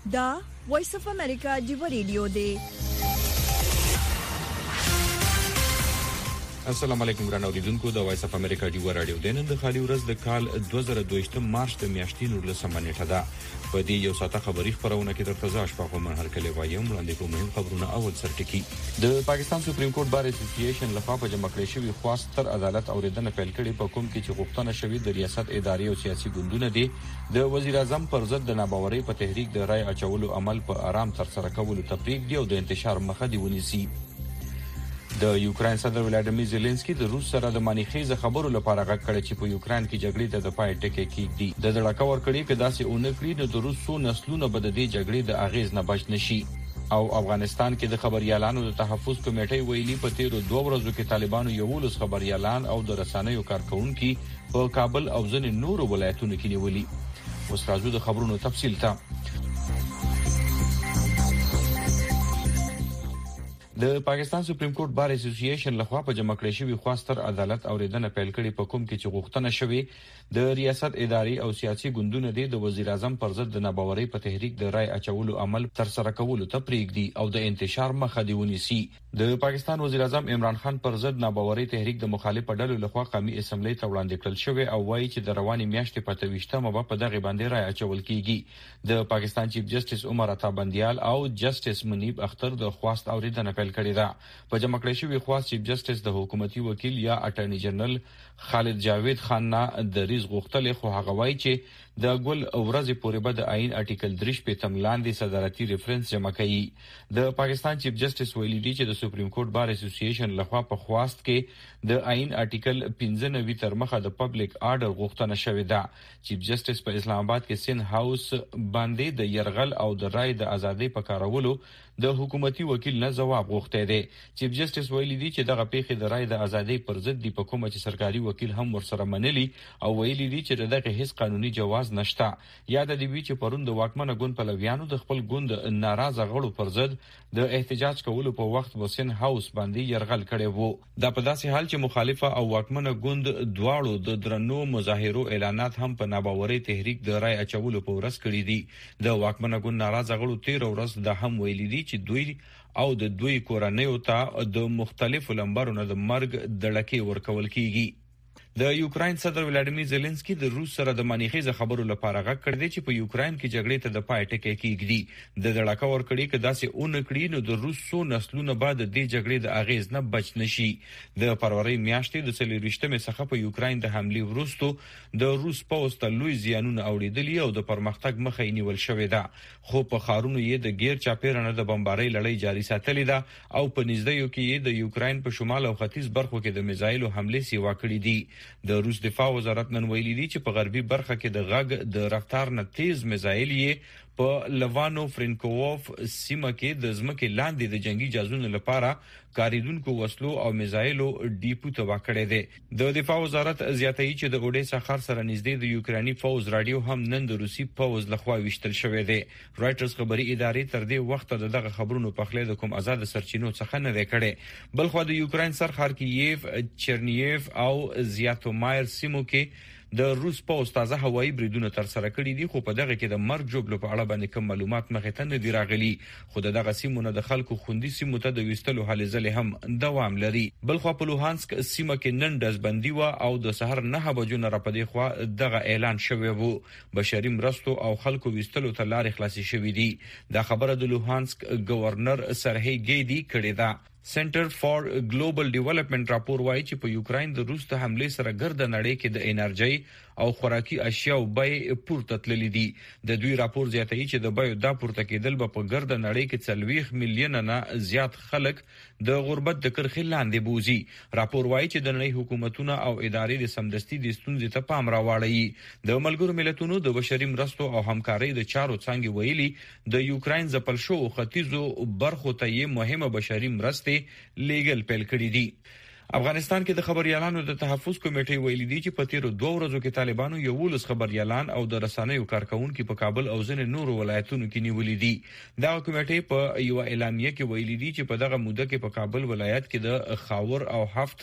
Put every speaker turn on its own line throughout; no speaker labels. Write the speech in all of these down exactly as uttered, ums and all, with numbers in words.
دا وایس اف امریکا دی ریډیو دی.
السلام علیکم ګران اوریدونکو، د وایس اف امریکا دی رادیو د نن د خالي ورځ د کال دوه زره دوه مارچ د میاشتې نولسمه نیټه ده. په دې یو ساعته خبري خبرونه کې درته ځاش په کومه هر کله وایم وړاندې کوم مهم خبرونه. اول سرټکی د پاکستان سپریم کورټ بار اسوسییشن لخوا په جمع کړی شوی خواست تر عدالت اوریدنه پیل کړي په کوم کې چې غوښتنه شوی د ریاست اداري او سیاسي ګوندونه دي د وزیر اعظم پر ضد د ناباورۍ په تحریک د رای اچولو عمل په آرام تر سره کولو تفریق دی او د انتشار مخه دی ونیسي. د یوکرين صدر ولادیمیر زيلنسکي د روس سره د مانیخیزه خبرو لپاره غږ کړی چې په یوکرين کې جګړې ته د پای ټکی کېږي. د دړکا ور کړی چې داسې اونې کړی نو د روسو نسلونو به د دې جګړې د اغیز نه بچ نشي. او افغانستان کې د خبريالانو د تحفظ کمیټې ویلي په تیرو دوه ورځو کې طالبانو یو لس خبريالان او د رسنیو کارکونکو په کابل او ځینې نورو ولایتونو کې نیولي. اوس راځو د خبرونو تفصیل ته. د پاکستان سپریم کورټ بار اسوسییشن لخوا په جمع کړی شوی خواست تر عدالت اوریدنه پیل کړي په کوم کې چې غوښتنه شوی د ریاست اداري او سیاسي ګوندونو د وزیر اعظم پر ضد د ناباورۍ په تحریک د رای اچولو عمل تر سره کولو ته پریږدي او د انتشار مخه دی ونیسي. د پاکستان وزیر اعظم عمران خان پر ضد ناباورۍ تحریک د مخالف ډلو لخوا قومي اسمبلی ته وړاندې کړل شوی او وایي چې د رواني میاشتې په تویشتمه به په دغه باندې رای اچول کیږي. د پاکستان چیف جسټس عمر عطا بندیال او جسټس منیب اختر د خواست اوریدنه پیل کړی ده. په جمع کړی شوی خواست چیف جسټس د حکومتي وکیل یا اټارنی جنرال خالد جاوید خان نه د ریز غوښتل خو هغه وایي چې د ګل ورځې پورې به د آئین آرټیکل درې په تملاندې صدارتي ریفرنس جمع کوي. د پاکستان چیف جسټس ویلي دی چې د سپریم کورټ بار اسوسییشن لخوا په خواست کې د آئین آرټیکل پنځه نوي تر مخه د پبلک آرډر غوښتنه شوې ده. چیف جسټس په اسلام آباد کې سین هاوس باندې د يرغل او د رای د ازادۍ په کارولو د حکومتي وکیل نه جواب غوښته دی. چیف جسټس ویلي دی چې دغه پیښې د رای د ازادۍ پر ضد دی په کومه چې سرکاري وکیل هم ورسره منلي او ویلي دی چې دغه هیڅ قانوني جواز نشته. یاد دی چې پرون د واکمنه ګوند پلویانو د خپل ګوند ناراضه غړو پر ضد د احتجاج کولو په وخت وسین هاوس باندې يرغل کړي وو. دا په داسې حال چې مخالفه او واکمنه ګوند دواړو د درنو مظاهرو اعلانات هم په ناباورۍ تحریک د رای اچولو په ورځ کړي دي. د واکمنه ګوند ناراضه غړو تیر ورځ د هم ویلي دي چې دوی او د دوی کورنیو ته د مختلفو لمبرونو د مرګ دړکې ورکول کیږي. د یوکرين صدر ولادیمیر زيلنسکي د روس سره د مانیخیزه خبرو لپاره غږ کړی دی چې په یوکرين کې جګړې ته د پای ټکی کېږي. د دړکا ور کړی چې داسې اون کړی نو د روسو نسلونو بعد د جګړې د اغیز نه بچ نشي. د فروری میاشتې د څلورویشتمې څخه په یوکرين د حمله وروسته د روس پوسټ لوی زیانونه اوریدلي او د پرمختګ مخه یې نیول شوې ده. خو په خارونو یې د غیر چاپیرانه د بمبارۍ لړۍ جاري ساتلې ده او په نږدې کې یې د یوکرين په شمال او ختیځ برخو کې د میزایلو حمله سیوا کړې دي. د روس دفاع وزارت نن ویلي دی چې په غربي برخه کې د غږ د رفتار نه تیز میزایل یې په لوانو فرینکووف سیمه کې د ځمکې لاندې د جنگي جازونو لپاره کاریدونکو وسلو او میزایلو ډیپو تباه کړی دی. د دفاع وزارت زیاتوي چې د اودیسا ښار سره نږدې د یوکراني فوز رادیو هم نن د روسي فوز لخوا وشتل شوې دی. رائټرز خبري ادارې تر دې وخت دغه خبرونو په خله د کوم آزاد سرچینو څخه نه وکړي. بلخو د یوکرين سر خارکیف، چرنیف او زیاتومایر سیمو کې د روس پوسټ تازه هوایي بریدونه تر سره کړي دي خو په دغه کې د مرګ جوړلو په اړه باندې کوم معلومات مخې ته نه دی راغلي. خو دغه سیمونه د خلکو خوندي سیمو ته د وستلو حالې ځلې هم دوام لري. بلخو په لوهانسک سیمه کې نن دزبندي و او د سحر نه بجو نه را پدې خو دغه اعلان شوی وو. بشري مرستو او خلکو وستلو ته لارې خلاصي شوې دي. دا خبره د لوهانسک گورنر سرهی ګیدی کړې ده. سنټر فار ګلوبل ډیولپمنٹ راپور وایي چې په یوکرين د روس ته حمله سره ګرد نړۍ کې د انرژي او خوراکي اشیاء بیې پورته تللې دي. د دوی راپور زیاتوي چې د بیو د پورته کېدل به په ګرد نړۍ کې څلويخ میلیون نه زیات خلک د غربت د کرخې لاندې بوزي. راپور وایي چې د نړۍ حکومتونه او ادارې د سمدستي د ستونزې ته پام راوړي. د ملګرو ملتونو د بشري مرستو او همکارۍ د چارو څنګه ویلي د یوکرين ځپل شو ختیځو برخو ته یې مهمه بشري مرستې لیګل پیل کړی دي. افغانستان کې د خبريالانو د تحفظ کمیټې ویلي دی چې په تیرو دوه ورځو کې طالبانو یو لس خبريالان او د رسنیو کارکونکو په کابل او ځینې نورو ولایتونو کې نیولې دي. دا کمیټې په یو اعلامیه کې ویلي دی چې په دغه موده کې په کابل ولایت کې د خاور او هفت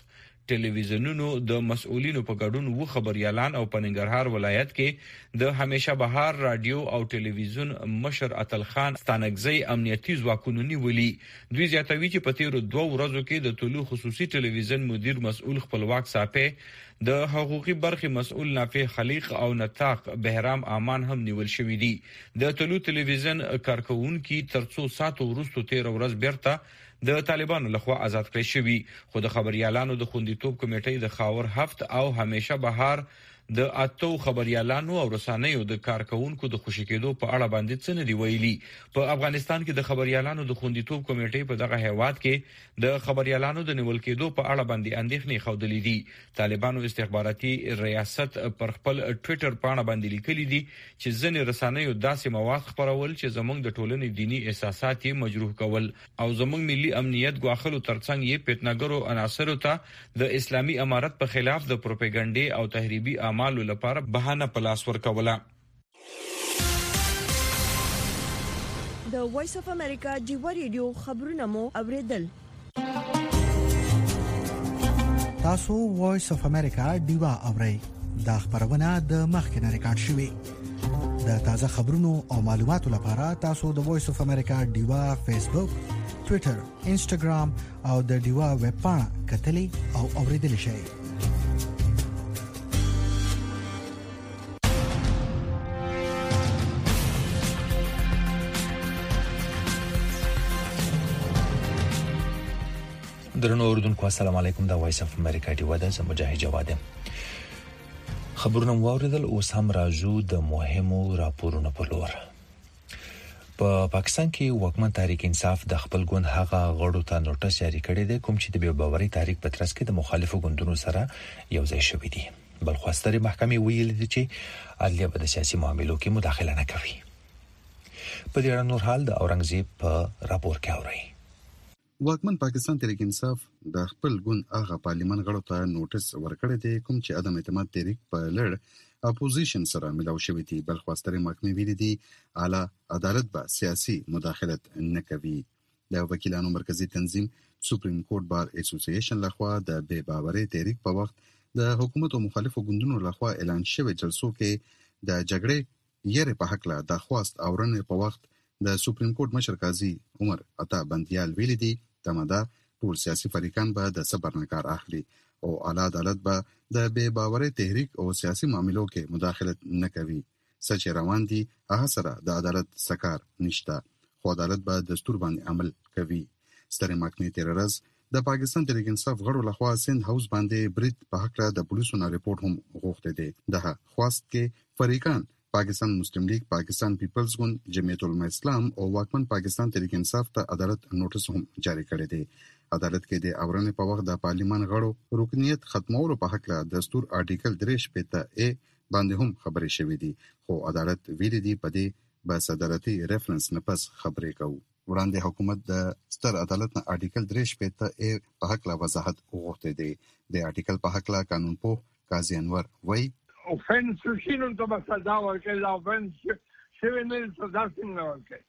ټلویزیونونو د مسؤلینو په ګډون و خبريالان او په ننګرهار ولایت کې د همیشه بهار رادیو او ټلویزیون مشر اتل خان ستانګزی امنیتي ځواکونو نیولي. دوی زیاتوي چې په تیر دوه ورځو کې د طلوع خصوصي ټلویزیون مدیر مسؤل خپلواک صاحب د حقوقي برخې مسؤل نافع خلیق او نطاق بهرام امان هم نیول شوې دي. د طلوع ټلویزیون کارکونکو ترڅو ساتو ورستو تیر ورځ بیرته د طالبانو لخوا آزاد کړی شوی. خو د خبريالانو د خوندیتوب کمیټې د خاور هفت او همیشه بهار د اتو خبريالانو او رسانیو د کارکونکو د خوشی کېدو په اړه باندې څه نه دی ویلي. په افغانستان کې د خبريالانو د خوندیتوب کمیټې په دغه هیواد کې د خبريالانو د نیول کېدو په اړه باندې اندېښنې خوندلې دي. طالبانو استخباراتي ریاست پر خپل ټوئیټر باندې باندې لیکلي دي چې ځینې رسانیو داسې مواد خبرول چې زموږ د ټولنې دینی احساسات یې مجروح کول او زموږ ملي امنیت غواخلو ترڅنګ یې پیټنګرو عناصرو ته د اسلامي امارت په خلاف د پروپاګاندا او تحریبي اعمالو لپاره بهانه پلاس ورکوله.
د وایس اف امریکا جیو ریډیو خبرونه مو اوریدل.
تاسو وایس اف امریکا دیوا اورئ. دا خبرونه د مخکنه ریکارډ شوې. د تازه خبرونو او معلوماتو لپاره تاسو د وایس اف امریکا دیوا فیسبوک، ټوئیټر، انسټاګرام او د دیوا ویب پاڼه کتلي او اوریدل شئ.
درنو اوردونکو السلام علیکم. دا وایس اف امریکا دی ودا زه مجاهد جواد. خبرونه واوریدل. اوس هم راځو د مهمو راپورونو په لور. په پا پاکستان کې حکومت تحریک انصاف د خپل ګوند هغه غړو ته نوټس جاری کړی دی کوم چې د بې باورۍ تحریک په ترڅ کې د مخالفو ګوندونو سره یو ځای شوی دي. بل خو ستري محکمې ویلي دي چې عدلیه په سیاسي معاملو کې مداخله نه کوي. په دې اړه نور حال د اورنګزیب په راپور کې اوري.
واکمن پاکستان تحریک انصاف د خپل ګوند هغه پارلیمان غړو ته نوټس ورکړی دی کوم چې عدم اعتماد تحریک په لړ اپوزیشن سره ملاو شوی دی. بل خو ستري محکمې ویلي دي اعلی عدالت به سیاسي مداخلت نه کوي. د وکیلانو مرکزی تنظیم سپریم کورټ بار اسوسییشن لخوا د بې باورۍ تحریک په وخت د حکومت او مخالفو ګوندونو لخوا اعلان شوی جلسو کې د جګړې یې په حق له درخواست اورنې په وخت د سپریم کورټ مشر قاضي عمر عطا بندیال ویلي دي تمدا ټول سیاسي فریقان به د صبر نه کار اخلي او اعلی عدالت به د بې باورۍ تحریک او سیاسي معاملو کې مداخلت نه کوي. سچ روان دي هغه سره د عدالت سکار نشته خو عدالت به دستور باندې عمل کوي. ستر محکمې تیر ورځ د پاکستان تحریک انصاف غړو لخوا سند هاوس باندې برید په حق د پولیسو نه ریپورت هم غوښته دي. دغه خواست کې فریقان پاکستان مسلم لیگ، پاکستان پیپلز ګوند، جمعیت العلماء اسلام او واکمن پاکستان تحریک انصاف ته عدالت نوټس هم جاری کړی دی. عدالت کې د اورنې په وخت د پارلیمان غړو رکنیت ختمولو په حق له دستور آرټیکل درې شپږ ا باندې هم خبرې شوې دي خو عدالت ویلي دی په دې به صدارتي ریفرنس نه پس خبرې کوي. وړاندې حکومت د ستر عدالت نه آرټیکل درې شپږ ا په حق له وضاحت وغوښته دی. د آرټیکل په حق له قانون پوه قاضي انور وایي
offense شینو ته سزا ورکړي دا offense شوی نه سزا څنګه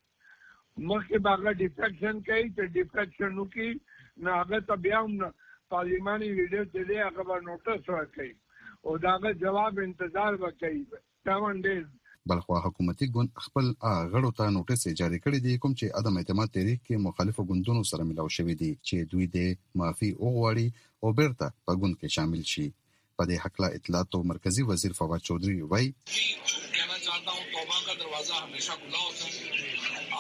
ورکړي مخکې باغه ډیفیکشن کوي چې ډیفیکشن وکړي نه هغه ته بیا هم پارلیماني ویډیو ته دی هغه به نوټس ورکړي او داغه جواب انتظار وکړي seven days.
بلخوا حکومتي ګوند خپل غړو ته نوټس جاری کړی دی کوم چې عدم اعتماد تحریک کې مخالفو ګوندونو سره ملاو شوی دي چې دوی د معافي وغواړي او بیرته په ګوند کې شامل شي. په دې حق له اطلاعات او مرکزی وزیر فواد چودھری وایي
کہنا چاہتا ہوں توبہ کا دروازہ ہمیشہ کھلا ہوتا ہے.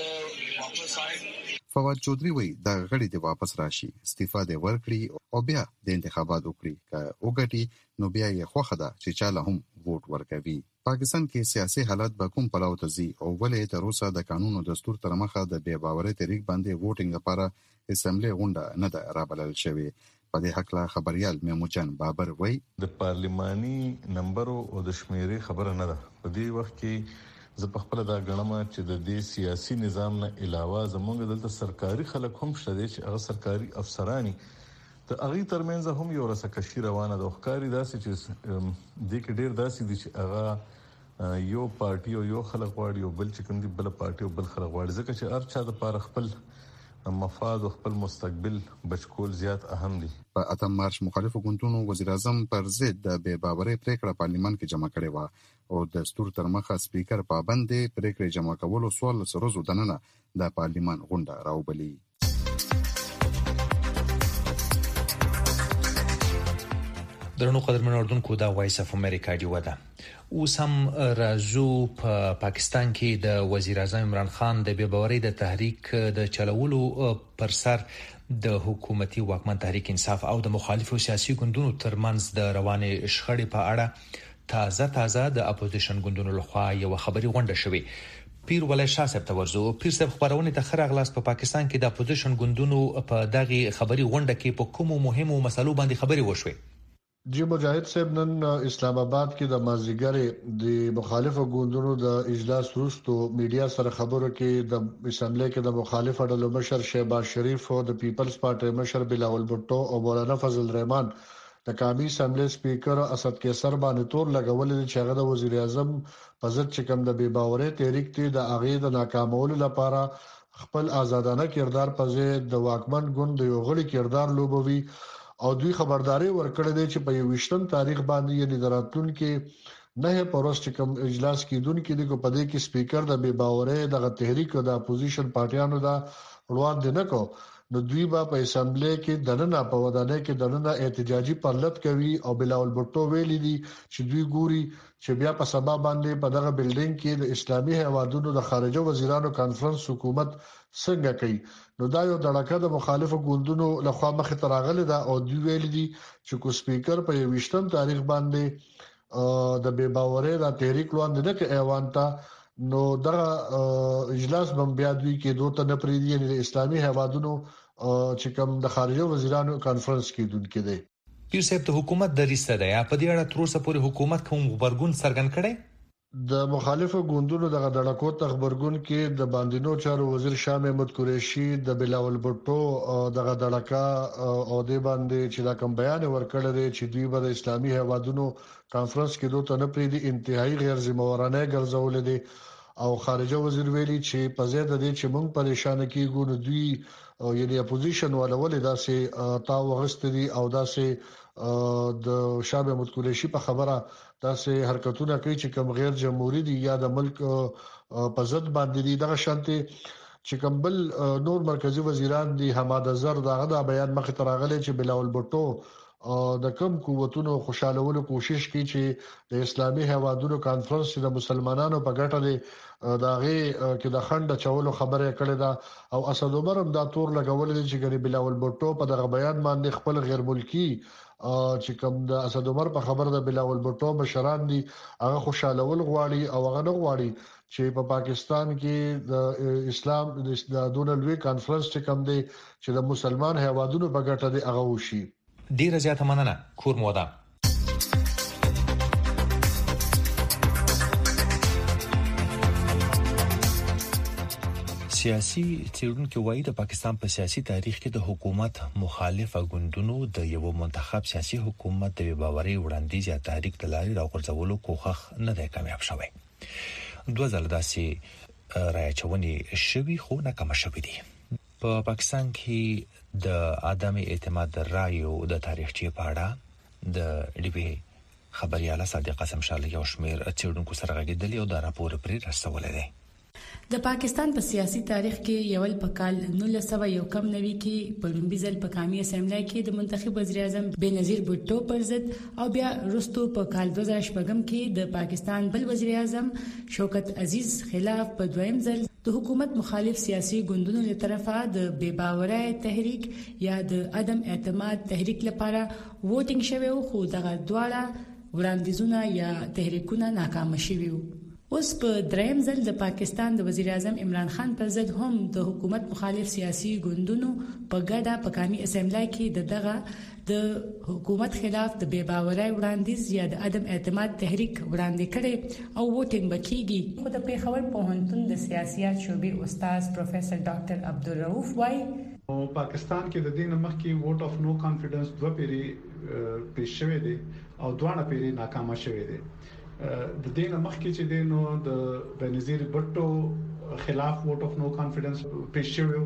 آپ واپس آئے.
فواد چودھری وایي دا غړي د واپس راشي استعفا د ورکړي او بیا د انتخابات وکړي که وګټي نو بیا یې خوښه ده چې چاله هم ووټ ورکوي. پاکستان کې سیاسي حالات به کوم پلاو ته ځي او ولې تر اوسه د قانون او دستور تر مخه د بې باورۍ تحریک باندې ووټینګ لپاره اسمبلی غونډه نه ده رابلل شوې. په دې حق له خبريال میموجان بابر وایي
د پارلیماني نمبر او د شمیرې خبره نه ده. په دې وخت کې زه په خپل دا غنمه چې د دې سیاسي نظام نه علاوه زموږ دلته سرکاري خلک هم شته چې هغه سرکاري افسرانی ته هغه ترمنځ هم یو رسکشي روانه ده. ښکاری داسې چې د کې ډیر داسې دي چې هغه یو پارټي او یو خلک غواړي او بل چې کوم دی بل پارټي او بل خلک غواړي ځکه چې هر چا د پاره خپل مفاد او خپل مستقبل بچکول زیات اهم دي.
په اتم مارچ مخالفو ګوندونو وزیر اعظم پر ضد د بې باورۍ پریکړه پارلیمان کې جمع کړې و او د دستور تر مخه سپیکر پابند دی پریکړه جمع کولو سوال سرزو دننه د پارلیمان غونډه راوبلي.
درنو قدرمن اردوونکو دا وایس اف امریکا دی ودا اوس هم راځو په پا پاکستان کې د وزیر اعظم عمران خان د بې باورۍ د تحریک د چلولو پر سر د حکومتي واکمن تحریک انصاف او د مخالفو سیاسي ګوندونو ترمنځ د روانې شخړې په اړه تازه تازه د اپوزیشن ګوندونو لخوا یو خبري غونډه شوې. پیر ولای شاه صاحب توجه پیر صاحب خبرونه ته خره غلاس په پا پاکستان کې د اپوزیشن ګوندونو په دغه خبري غونډه کې په کومو مهمو مسلو باندې خبري وشوي.
جی مجاهد صاحب نن اسلام آباد کې د مازیګر د مخالفو ګوندونو د اجلاس وروسته میډیا سره خبرو کې د اسمبلی کې د مخالفو ډلو مشر شهباز شریف او د پیپلز پارټي مشر بلاول بھټو او مولانا فضل الرحمن د قومي اسمبلی سپیکر اسد کیسر باندې تور لګول چې هغه د وزیر اعظم په ضد چې کوم د بې باورۍ تحریک ته د اغې د ناکامولو لپاره خپل آزادانه کردار په ځای د واکمن ګوند یو غړي کردار لوبوي او دوی خبرداري ورکړه دي چې په یوشتم تاریخ باندې یعنی دراتون کې نه پروست کوم اجلاس کې دون کې د کو پدې کې سپیکر د بې باورۍ د تحریک او د اپوزیشن پارټیانو دا وړاندې نه کو نو دوی با په اسمبلی کې دننه په ودانه کې دننه احتجاجي پرلط کوي او بلاول بھټو ویلي دي چې دوی ګوري چې بیا په سبا باندې په دغه بلډینګ کې د اسلامي هیوادونو د خارجه وزیرانو کانفرنس حکومت څنګه کوي. نو دا یو دړکه د مخالفو ګوندونو لخوا مخه تراغله دا او دوی ویل دي چې کو سپیکر په یوشتم تاریخ باندې د بې باورۍ د تحریک لاندې نه کې ایوان ته نو دا اجلاس بم بیا دوی کې دوه تنه پری دي د اسلامي هیوادونو چې کوم د خارجه وزیرانو کانفرنس کې دون کې دي.
پیر صاحب ته حکومت د ریسته ده یا په دې اړه تر اوسه پورې حکومت کوم خبرګون څرګند کړي؟
د مخالفو ګوندونو دغه دړکو تخبرګون کې د باندینو چارو وزیر شاه محمود قریشي د بلاول بھټو دغه دړکا او د باندې چې دا کوم بیان ورکړل دی چې دوی به د اسلامي هیوادونو کانفرنس کې دوه تنه پری دي انتهایی غیر ذمہوارانه ګرځول دي او خارجه وزیر ویلي چې په زیاده دي چې موږ پریشان کیږو نو دوی یعنی اپوزیشن ولولې داسې تا وغستري او داسې د شاه محمود قریشي په خبره داسې حرکتونه کوي چې کوم غیر جمهوریت دي یا د ملک په ضد باندې دي دغه شانتي چې کوم بل نور مرکزی وزیران دي حماد زر دغه د بیان مخ تراغله چې بلاول بھټو د کم قوتونو خوشالولو کوشش کوي چې د اسلامي هیوادونو کانفرنس د مسلمانانو په ګټه دي داغه کې د خند چولو خبره کړې ده او اسد عمر هم دا تور لګول دي چې ګری بلاول بھټو په دغه بیان باندې خپل غیر ملکی چې کوم د اسد عمر په خبره د بلاول بھټو مشران دي هغه خوشالول غواړي او هغه نه غواړي چې په پاکستان کې د اسلام د دونلوي کانفرنس چې کوم دی چې د مسلمان هیوادونو په ګټه دي هغه وشي.
ډیره زیاته مننه کور مودا. سیاسي څېړونکو وايي د پاکستان په سیاسي تاریخ کې د حکومت مخالفه ګوندونو د یو منتخب سیاسي حکومت د باوري وړاندیز یا تحریک د لارې راغورځولو کوښښ نه دی کامیاب شوی. دوه ځله داسې رايچونې شوي خو ناکام شوي دي. په پاکستان کې د عدم اعتماد رایو د تاریخچې په اړه د ډیبي خبرياله صادق قاسم شاه یو شمېر څېړونکو سره غږیدلی او دا راپور پرې رسولې دی.
د پاکستان په سیاسي تاریخ کې یول په کال نولس سوه یو کم نوي کې په لومړي ځل په قومي اسمبلی کې د منتخب وزیر اعظم بېنظیر بھټو پر ضد او بیا وروسته په کال دوه زره شپږم کې د پاکستان بل وزیر اعظم شوکت عزیز خلاف په دویم ځل د حکومت مخالف سیاسي ګوندونو له طرفه د بې باورۍ تحریک یا د عدم اعتماد تحریک لپاره ووټینګ شوی خو دغه دواړه وړاندیزونه یا تحریکونه ناکام شوي وو. اوس په دریم ځل د پاکستان د وزیر اعظم عمران خان پر ضد هم د حکومت مخالف سیاسي ګوندونو په ګډه په قومي اسمبلی کې د دغه د حکومت خلاف د بې باورۍ وړاندیز یا د عدم اعتماد تحریک وړاندې کړي او ووټینګ وکړي. خو د پیښور پوهنتون د سیاست شعبې استاد پروفیسور ډاکټر عبدالرؤف وايي
پاکستان کې د دین مخکې ووټ اف نو کانفیډنس دوه پیری پیښ شوې دي او دوه پیری ناکامه شوې دي. د دین مخکې چې دینو د بنظیر بھټو خلاف ووټ اف نو کانفیډنس پیښ شوی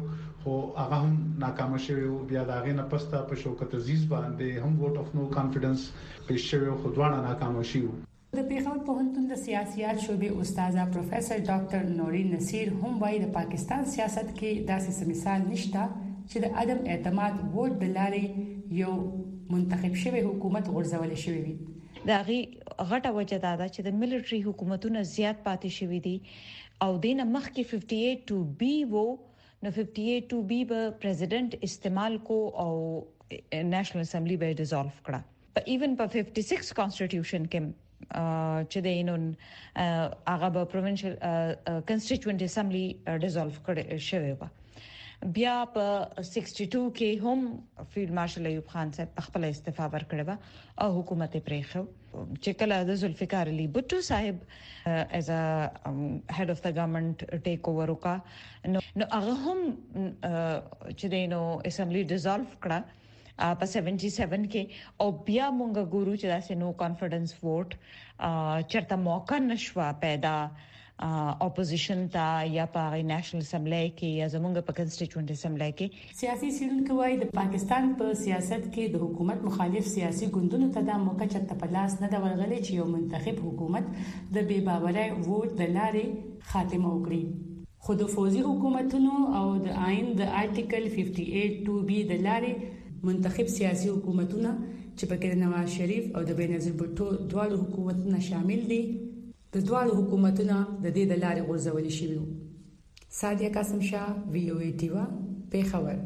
خو هغه هم ناکام شوی او بیا دا غینه پستا په شوکت عزیز باندې هم ووټ اف نو کانفیډنس پیش شوی خو دوانه ناکام شوی.
د پیښور پوهنتون د سیاسيات شعبې استاد پروفیسور ډاکټر نوري نصیر هم وايي د پاکستان سیاست کې داسې مثال نشته چې د عدم اعتماد ووټ د لارې یو منتخب شوی حکومت غورځول شوی وي.
دا غي غټه وجه دا ده چې د ملټري حکومتونو زیات پاتې شوی دي او دینه مخکې ففټي ایټ ټو بي وو نو ففټي ایټ ټو بي به پریزیدنت استعمال کو او نېشنل اسمبلی به ډیزولف کړه. په ایون په ففټي سکس کانسټیټیوشن کې چې د اینون هغه به پروینشل کنسټیټوئنټ اسمبلی ډیزولف کړي شوی و. بیا په سکسټي ټو کې هم فیلډ مارشل ایوب خان صاحب خپل استعفا ورکړه او حکومت پرې خو چې کله د ذوالفقار علي بټو صاحب as a um, head of the government take over وکا نو هغه هم چې د نو اسمبلی ډیزولف کړه په سیونټي سیون کې او بیا مونږ ګورو چې داسې نو کانفیډنس ووټ چرته موقع نشوا پیدا اپوزیشن ته یا په نېشنل اسمبلی کې یا زمونږ په کنسټیټوئنټ اسمبلی کې.
سیاسي سیرونکو وايي د پاکستان په سیاست کې د حکومت مخالف سیاسي ګوندونو ته د موقع چرته په لاس نه دا ورغلي چې یو منتخب حکومت د بے باورۍ ووټ د لارې خاتمه وکړي. خو د فوزي حکومتونو او د آئین د آرټیکل ففټي ایټ ټو بي د لارې منتخب سیاسي حکومتونه چې پکې نواز شریف او د بېنظیر بوټو دواړو حکومتونه شامل دي د دواړو حکومتونو د دې د لارې غورځول شوی وو. سادیا قاسم شاه وی او ای ټیوا پیښور.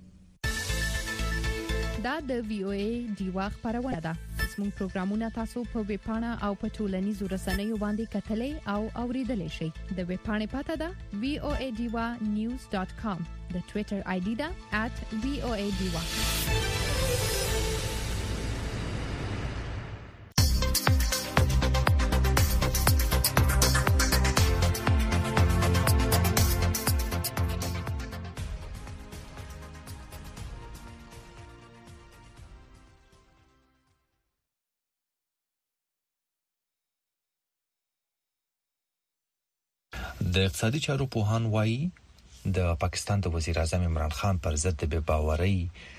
دا د وی او ای ډیوا خبرونه ده. زموږ پروګرامونه تاسو په ویب پاڼه او په ټولنیزو رسنیو باندې کتلې او اوریدلای شئ. د ویب پاڼې پته ده وی او ای ډیوا نیوز ډاٹ کام. د ټوئیټر آی ډي ده ات وی او ای ډیوا.
د اقتصادي چارو پوهان وایي د پاکستان د وزیر اعظم عمران خان پر ضد د بے باورۍ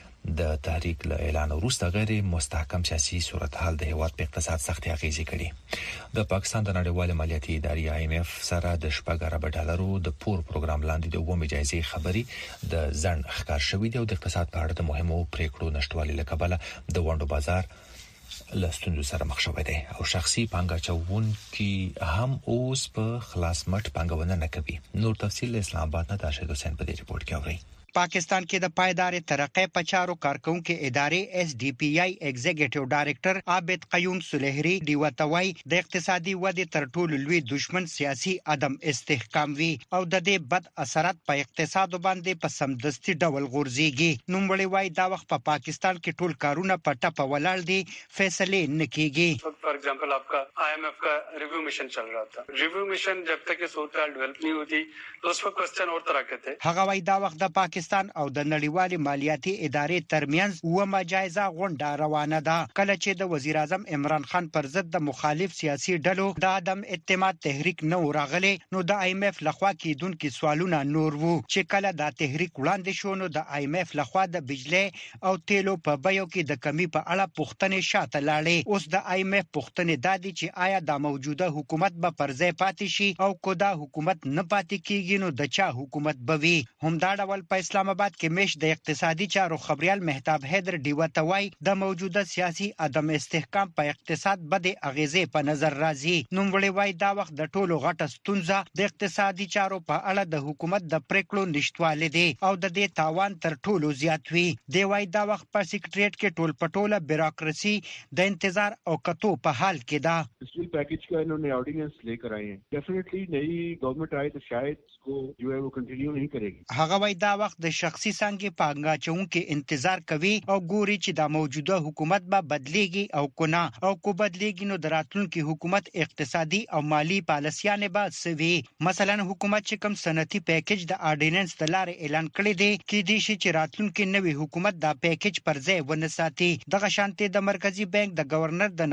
د تحریک له اعلان وروسته غیر مستحکم سیاسي صورتحال د هیواد په اقتصاد سختي اغیزې کړي. د پاکستان د نړیوال مالیاتي ادارې آی ایم ایف سره د شپږ ارب ډالرو د پور پروګرام لاندې د اومه جایزې خبري د ځن ښکار شوې دی او د اقتصاد په اړه د مهمو پریکړو نشټوالي لکبله د وندو بازار لستوندو سره مخ شوی دی او شخصي پانګاچون کې هم اوس په خلاص مټ پانګونه نه کوي. نور تفصیل اسلام آباد نه راشد حسین په دې ریپورت کې اوري.
پاکستان کې د پایدار ترقۍ په چارو کارکونکو ادارې اس ډي پی آی ایگزیکټیو ډایریکټر عابد قیوم سلیحری دی وتوي د اقتصادي ودې تر ټولو لوی دشمن سیاسي عدم استحکام وی او د دې بد اثرات په اقتصاد باندې په سمدستي ډول غورځيږي. نوموړي وايي دا وخت په پاکستان کې ټول کارونه په ټپه ولاړ دي، فیصله نه کیږي.
For example आपका I M F review रिव्यू मिशन चल रहा था. रिव्यू मिशन जब तक ये सूरत डेवलप नहीं होती तो उस पर क्वेश्चन और तरह के थे.
هغه وايي دا وخت د پاکستان او د نړیوالې مالیاتي ادارې ترمنځ ومه جایزه غونډه روانه ده کله چې د وزیر اعظم عمران خان پر ضد د مخالف سیاسي ډلو د عدم اعتماد تحریک نو راغلي. نو د آی ایم ایف لخوا کېدونکو سوالونه نور وو چې کله دا تحریک وړاندې شو نو د آی ایم ایف لخوا د بجلی او تیلو په بیو کې د کمی په اړه پوښتنې شاته لاړې. اوس د آی ایم ایف پوښتنې دادي چې آیا د موجوده حکومت به پر ځای پاتې شي او کو دا حکومت نه پاتې کیږي نو د چا حکومت بوي. هم دا ډول په اسلام آباد کې مش د اقتصادي چارو خبريال مهتاب حیدر دیوتوي د موجوده سیاسي عدم استحکام په اقتصاد بده اغیزې په نظر راځي. نوموړي وايي دا وخت د ټولو غټه ستونزه د اقتصادي چارو په اړه د حکومت د پریکړو نشټواله دي او د دې تاوان تر ټولو زیات وي. دی وايي دا وخت په سیکریټریټ کې ټول پټوله بیروکراسي د انتظار او کتو په حال کې ده.
स्टील पैकेज का इन्होंने ऑर्डिनेंस लेकर आए हैं. डेफिनेटली नई गवर्नमेंट आए तो शायद इसको जो है वो कंटिन्यू नहीं करेगी.
هغه وايي دا وخت د شخصي څنګه پانګاچون کې انتظار کوي او ګوري چې د موجوده حکومت به بدليږي او کونه او کو بدليږي نو دراتلونکو حکومت اقتصادي او مالی پالیسیانه به سوي. مثلا حکومت چې کوم صنعتي پیکج د آرډیننس د لارې اعلان کړی دی کې دي چې راتلونکو نوې حکومت دا پیکج پر ځای ونه ساتي. دغه شانتي د مرکزی بانک د گورنر د نوکرۍ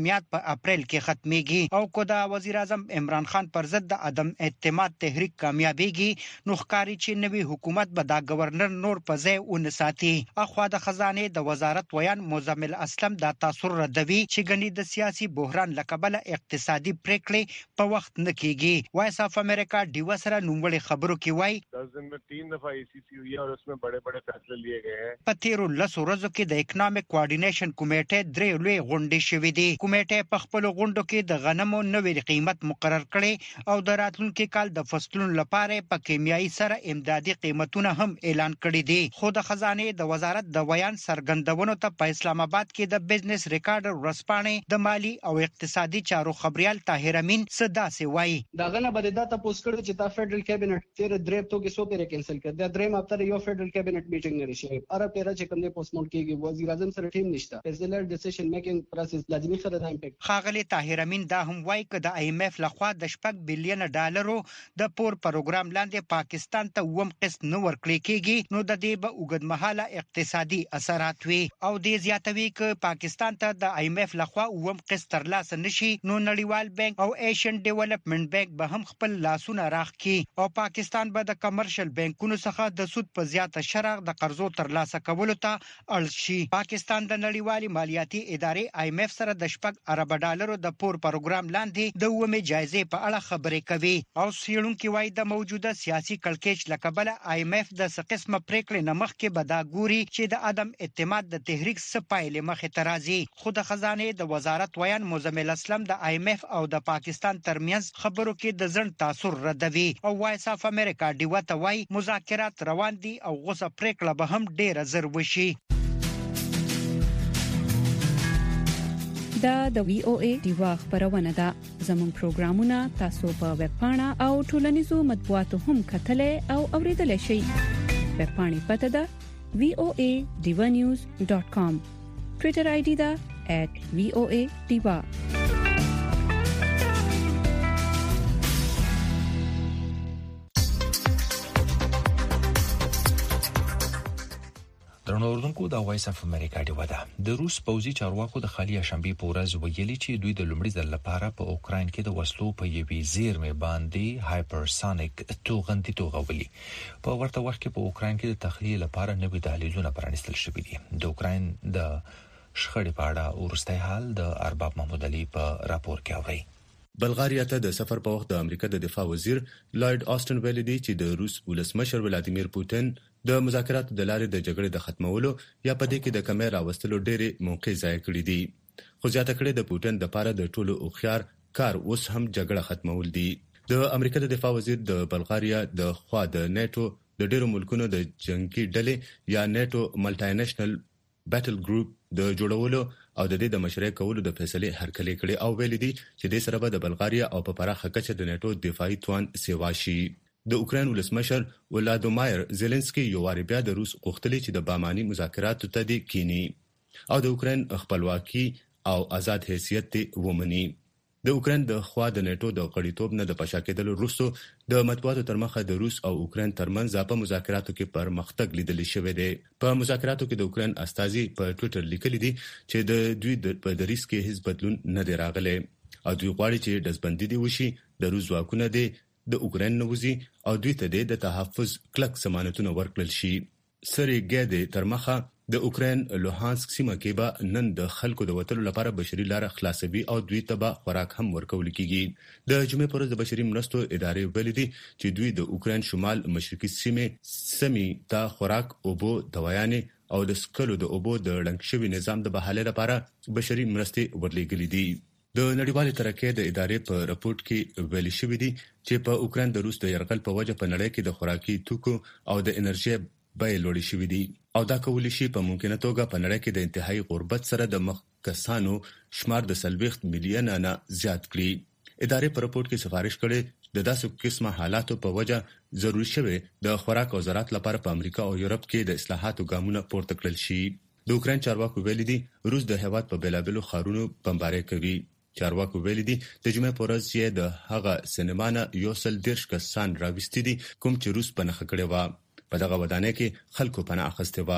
حاکمیت په اپریل کې ختميږي او کو د وزیر اعظم عمران خان پر ضد د عدم اعتماد تحریک کامیابیږي نو ښکاری چې نوی حکومت به د گورنر نور په ځای ونساتي. اخوا د خزانه د وزارت ویان مزمل اسلم د تاثر ردوي چې غني د سیاسي بحران لکبل اقتصادي پریکړې په وخت نه کیږي. وایس اف امریکا ډیو سره نوموړي خبرو کې وایي
दस दिन में तीन दफा ईसीसी हुई है और उसमें बड़े बड़े फैसले लिए गए हैं.
په تیرو لسو ورځو کې د اکونومیک کوارډینیشن کمیټې درې لوی غونډې شوې دي. کمیټې په خپل غونډو کې د غنمو نوې قیمت مقرر کړي او د راتلونکي کال د فصلونو لپاره په کیمیاوي سره امدادي قیمتونه هم اعلان کړي دي. خو د خزانه د وزارت د بیان سرګندونو ته په اسلام آباد کې د بزنس ریکارډر ورسپانې د مالی او اقتصادي چارو خبريال طاهر امین صدا سي وایي
داغه نه بده دا تاسو کړو چې تا فدرل کابینټ تیر درې تو کې سو پیره کینسل کړ دا درې ماپتر یو فدرل کابینټ میټینګ لري شي اره پیره چې کوم نه پوسټمورټ کېږي وزیر اعظم سره ټیم نشته پرزیدنت ډیسیژن میکینګ پروسس لازمي سره د امپیکټ
خاغلی طاهر امین دا هم وایي چې د آی ایم ایف لخوا د شپږ بلین ډالرو د پور پروګرام لاندې پاکستان ته ووم قسط نو ورکړي کېږي نو د دې به اوږدمهاله اقتصادي اثرات وي او دې زیاتوي چې پاکستان ته د آی ایم ایف لخوا ووم قسط ترلاسه نشي نو نړیوال بانک او ایشین ډیولپمنٹ بانک به هم خپل لاسونه راخکي او پاکستان به د کمرشل بانکونو څخه د سود په زیاته شرح د قرضو ترلاسه کولو ته اړ شي. پاکستان د نړیوالې مالیاتي ادارې آی ایم ایف سره د شپږ ارب ډالرو د پور پروګرام لاندې د ومه جایزې په اړه خبرې کوي او سیړونکو وايي د موجوده سیاسي کلکېچ لکبل آی ایم ایف د قسمه پریکړې نمخ کې بدا ګوري چې د عدم اعتماد د تحریک سپایلې مخه ترازی. خود خزانه د وزارت ویان مزمل اسلم د آی ایم ایف او د پاکستان ترمنځ خبرو کې د ځن تاثر ردوي او وایس اف امریکا ډیو ته وایي مذاکرات روان دي او غوسه پریکړه به هم ډیره زر وشي.
دا د وی او ای ډیوا خبرونه ده. زموږ پروګرامونه تاسو په ویب پاڼه او ټولنیزو مطبوعاتو هم کتلې او اوریدلای شئ. ویب پاڼې پته ده وی او ای ډیوا نیوز ډاٹ کام. ټوئیټر آی ډی ده ایٹ وی او ای ډیوا.
درنو اوردونکو د وایس اف امریکا دی ودا د روس پوځي چارواکو د خالي شنبه پورز ویلي چې دوی د لومړي ځل لپاره په اوکرين کې د وسلو په یوې زیرمې باندې هایپرسونیک توغندي توغولي. په ورته وخت کې په اوکرين کې د تخلیه لپاره نوې دهلیزونه پرانستل شوې دي. د اوکرين د شخړې په اړه ورسته حال د ارباب محمود علي په راپور کې اوري.
بلغاریا ته د سفر په وخت د امریکا د دفاع وزیر لارډ آسټن ویلي دی چې د روس ولسمشر ولادیمیر پوتین د مذاکراتو د لارې د جګړې د ختمولو یا په دې کې د کمې راوستلو ډېرې موقع ضایع کړې دي. خو زیاته کړې د پوتین د لپاره د ټولو اوخيار کار اوس هم جګړه ختمول دي. د امریکا د دفاع وزیر د بلغاریا د خوا د نیټو د ډېرو ملکونو د جنگي ډلې یا نیټو ملټي نېشنل بیټل ګروپ د جوړولو او د دې د مشرۍ کولو د فیصلې هرکلي کړي او ویل دي چې د سره به د بلغاریا او په پراخه کچه د نیټو دفاعي توان سیوا شي. د اوکرين ولسمشر ولادیمیر زيلنسکي یو واری بیا د روس غوښتلې چې د باماني مذاکراتو ته د کینی او د اوکرين خپلواکي او آزاد حیثیت ومني. د اوکرين د خوا د نیټو د قړیتوب نه د پښاکېدل وروسته د مطبوعاتو ترمخه د روس او اوکرين ترمنځ په مذاکراتو کې پرمختګ لیدل شوی دی. په مذاکراتو کې د اوکرين استازي په ټوئیټر لیکلي دي چې د دوی د پدریس کې هیڅ بدلون نه دی راغلی او دوی غواړي چې دزبندي دي وشي د روس واکونه دي د اوکرين نوځي او دوی ته د تحفظ کلک ضمانتونه ورکړل شي. سری ګاډي ترمخه د اوکرين لوهانسک سیمه کې به نن د خلکو د وټلو لپاره بشري لار خلاصوي او دوی ته به خوراک هم ورکول کیږي. د جمعې پر ورځ د بشري مرستو ادارې ویلي دي چې دوی د اوکرين شمال مشرقي سیمه سمي ته خوراک او بو دوايانې او د سکلو د اوبو د لنګشوي نظام د بحاله لپاره بشري مرستې ورلېږلې دي. د نړیوال ترقۍ د ادارې په راپورټ کې ویل شوی دی چې په اوکرين د روس د يرغل په وجه په نړۍ کې د خوراکي توکو او د انرژي بیې لوړې شوې دي او دا کولی شي په ممکنه توګه په نړۍ کې د انتهایی غربت سره د مخ کسانو شمار د سلويخت میلیون نه زیات کړي. ادارې په راپورټ کې سفارش کړې د داسې قسمه حالاتو په وجه ضروري شوی د خوراک او زراعت لپاره په امریکا او یورپ کې د اصلاحاتو ګامونه پورته کړل شي. د اوکرين چارواکو ویلي دي روس د هیواد په بیلابلو خارونو بمباري کوي. چارواکو ویلي دي د جمعې پر ورځ یې د هغه سینمانه یو سل دیرش کسان راوستي دي کوم چې روس په نخښه کړی و. په دغه ودانۍ کې خلکو پناه اخیسته و.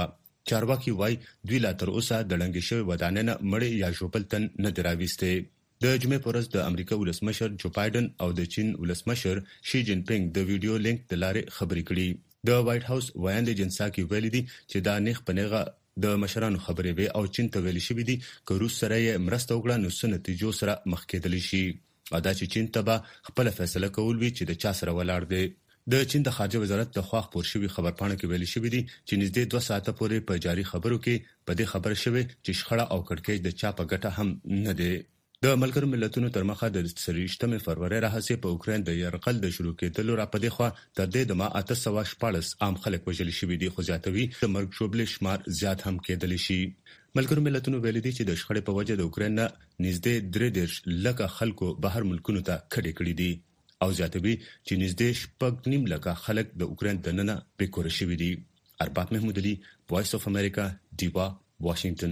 چارواکي وای دوی لا تر اوسه د لنګ شوی وداننه مړی یا ژوبل تن نه دراويسته. د جمعې پرز د امریکا ولسمشر جو بایدن او د چین ولسمشر شي جین پینګ د ویډیو لینک د لارې خبرې کړې. د وایټ هاوس وایاند جنساکي ویل دي چې دا نیخ پنهغه د مشرانو خبرې وي او چین ته ویل شي دي چې روس سره یې مرسته وکړه نو سنتیجو سره مخ کېدل شي. ادا چې چین ته خپل فیصله کول وی چې د چا سره ولاړ دی. د چین د خارجه وزارت د خواخ پور شوی خبرپاڼه کې ویل شوی دی چې نږدې دوه ساعته پورې په جاري خبرو کې په دې خبر شوی چې شخړه او کړکېچ د چا په ګټه هم نه دی. د ملګرو ملتونو تر مخه د سرشتمه فروری راهسي په اوکرين د يرقل د شروع کېدلو را پدې خو تر دې د ما اته سو شپږ عام خلک وژل شوی دي خو زیاتوي د مرګ شوبل شمار زیات هم کېدل شي. ملګرو ملتونو ویل دي چې د شخړې په وجه د اوکرين نه نږدې درې دیرش لکه خلکو بهر ملکونو ته کډې کړې دي او زیاتوي چې نږدې شپږ نیم لکه خلک د اوکرين دننه بیکور شوی دي. ارباب محمود علي، وایس اف امریکا، دیوا، واشنگټن.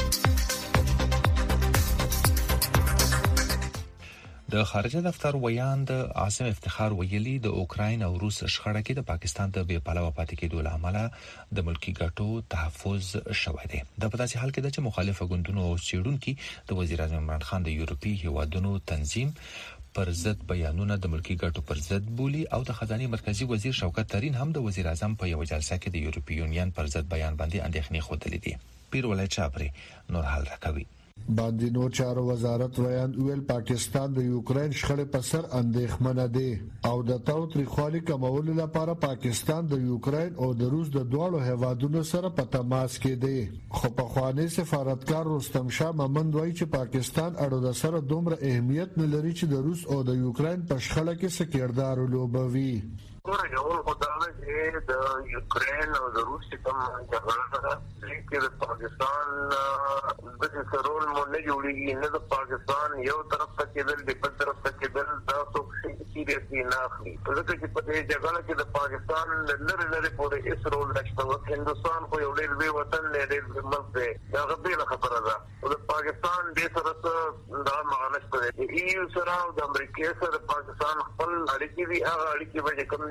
د خارجه دفتر ویاند عاصم افتخار ویلي د اوکراین او روس شخړه کې د پاکستان د بې پلوه پاتې کېدو له امله د ملکی ګټو تحفظ شوی دی. د په داسې حال کې چې مخالفه ګوندونو او څېړونکو د وزیر اعظم عمران خان د یورپی هیوادونو تنظیم پر ضد بیانونه د ملکی ګټو پر ضد بولی او د خزانه مرکزی وزیر شوکت ترین هم د وزیر اعظم په یو جلسه کې د یورپی یونین پر ضد بیان باندې اندېښنې خوده دي. پیر ولای چابري نور حال راکوي.
باندینو چارو وزارت ویان ویل پاکستان د یوکرين شخړې په سر اندېښمنه دی او د تاوتریخوالي کمولو لپاره پاکستان د یوکرين او د روس د دوړو هیوادونو سره په تماس کې دی. خو په خواني سفارتکار رستم شاه ممند وایي چې پاکستان اړو د سره دومره اهمیت نه لري چې د روس او د یوکرين په شخړه کې څه کردار ولوبوي.
ګوره یو خدای دې د یوکرين او د روس کوم جګړه ده چې د پاکستان د سرول مو نه جوړیږي نه د پاکستان یو طرف ته کېدل د بل طرف ته کېدل دا څه سیریسلی نه اخلي. ځکه چې په دې جګړه کې د پاکستان لری لری پورې هیڅ رول نشته. هندستان خو یو ډېر لوی وطن دی، ډېر ملک دی، دا غوډه خبره ده. د پاکستان د سره دا معنی څه دی؟ ایو سره او د امریکا سره پاکستان خپل اړیکې دي، هغه اړیکې به کوم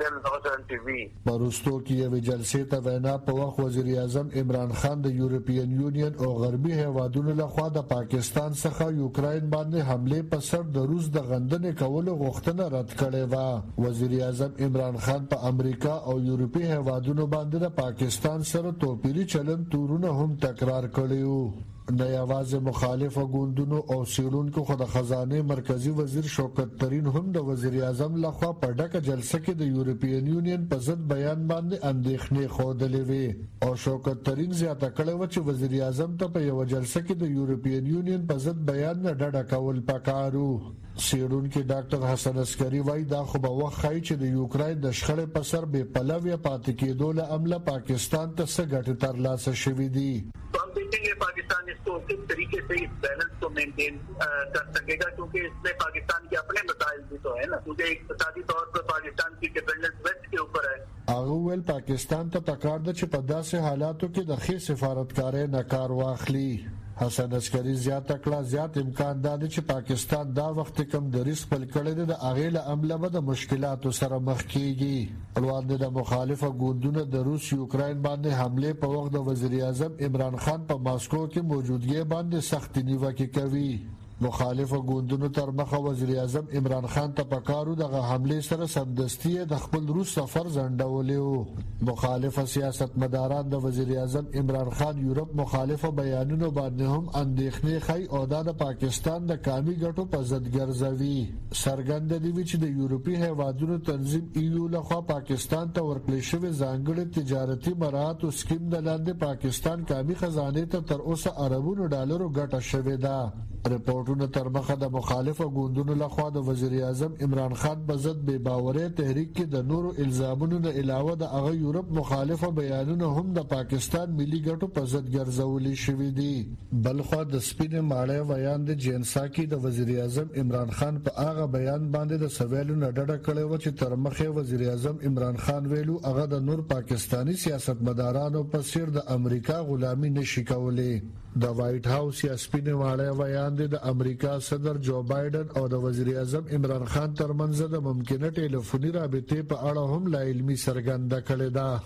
پروستو کې یو جلسې ته وینا په وخت وزیر اعظم عمران خان د یورپین یونین او غربي هیوادونو لخوا د پاکستان څخه یوکرين باندې حمله په سر د روس د غندنې کولو غوښتنه رد کړې و. وزیر اعظم عمران خان په امریکا او یورپي هیوادونو باندې د پاکستان سره توپیری چلن تورونه هم تکرار کړیو. نه یوازې مخالفه ګوندونو او څېړونکو خو د خزانه مرکزی وزیر شوکت ترین هم د وزیر اعظم لخوا په ډکه جلسه کې د یورپین یونین په ضد بیان باندې اندېښنې خوده وي او شوکت ترین زیاته کړې و چې وزیر اعظم ته په یو جلسه کې د یورپین یونین په ضد بیان نه ډډه کول پکارو. څېړونکو ډاکټر حسن عسکری وایي دا خو به وخت چې د یوکرين د شخړې په سر بې پلوه پاتې کېدو له امله پاکستان ته څه ګټه ترلاسه شوې دي.
पाकिस्तान इसको किस तरीके से इस बैलेंस को मेंटेन कर सकेगा क्योंकि इसमें पाकिस्तान के अपने मसाइल भी तो है ना. मुझे इक्तिसादी तौर पर पाकिस्तान की डिपेंडेंस वेस्ट के ऊपर है.
هغه ول پاکستان ته پکار ده چې په داسې حالاتو کې د ښې سفارتکارۍ نه کار واخلي. حسن عسکری زیاته کړه زیات امکان ده چې پاکستان دا وخت کم د ریسک پل کړي د اغیل عمله به د مشکلاتو سره مخ کیږي. ولوند د مخالفه ګوندونو د روس یوکرين باندې حمله په وخت د وزیر اعظم عمران خان په ماسکو کې موجودګي باندې سخت نیوکه کوي. مخالفه ګوندونو تر مخه وزیر اعظم عمران خان ته پکارو دغه حمله سره سمدستي د خپل روس سفر ځنډولیو. مخالفه سیاستمداران د وزیر اعظم عمران خان یورپ مخالفه بیانونو باندې هم اندېښنې خای او د پاکستان د کامي ګټو په ضد ګرځوي. سرګند دی چې د یورپی هیوادونو تنظیم ایو لخوا پاکستان ته ورکړل شوی ځانګړي تجارتي مراعات او سکیم د لاندې پاکستان کامي خزانه ته تر اوسه اربونو ډالرو ګټه شوې ده. رپورټونه تر مخه د مخالفه ګوندونو لخوا د وزیر اعظم عمران خان په ضد بې باورۍ تحریک کې د نورو الزامونو نه علاوه د هغه یورپ مخالفه بیانونه هم د پاکستان ملي ګټو په ضد ګرځولي شوي دي. بلخو د سپینې ماړۍ ویان د جنساکي د وزیر اعظم عمران خان په هغه بیان باندې د سوالو نه ډډه کړې و چې تر مخه وزیر اعظم عمران خان ویلو هغه د نور پاکستانی سیاستمدارانو په څیر د امریکا غلامي نشي کولای. د وایټ هاوس یا سپینې ماړۍ ویان د امریکا صدر جو بایدن او د وزیر اعظم عمران خان ترمنځ د ممکنه ټلیفوني رابطې په اړه هم لا علمي څرګنده کړې ده.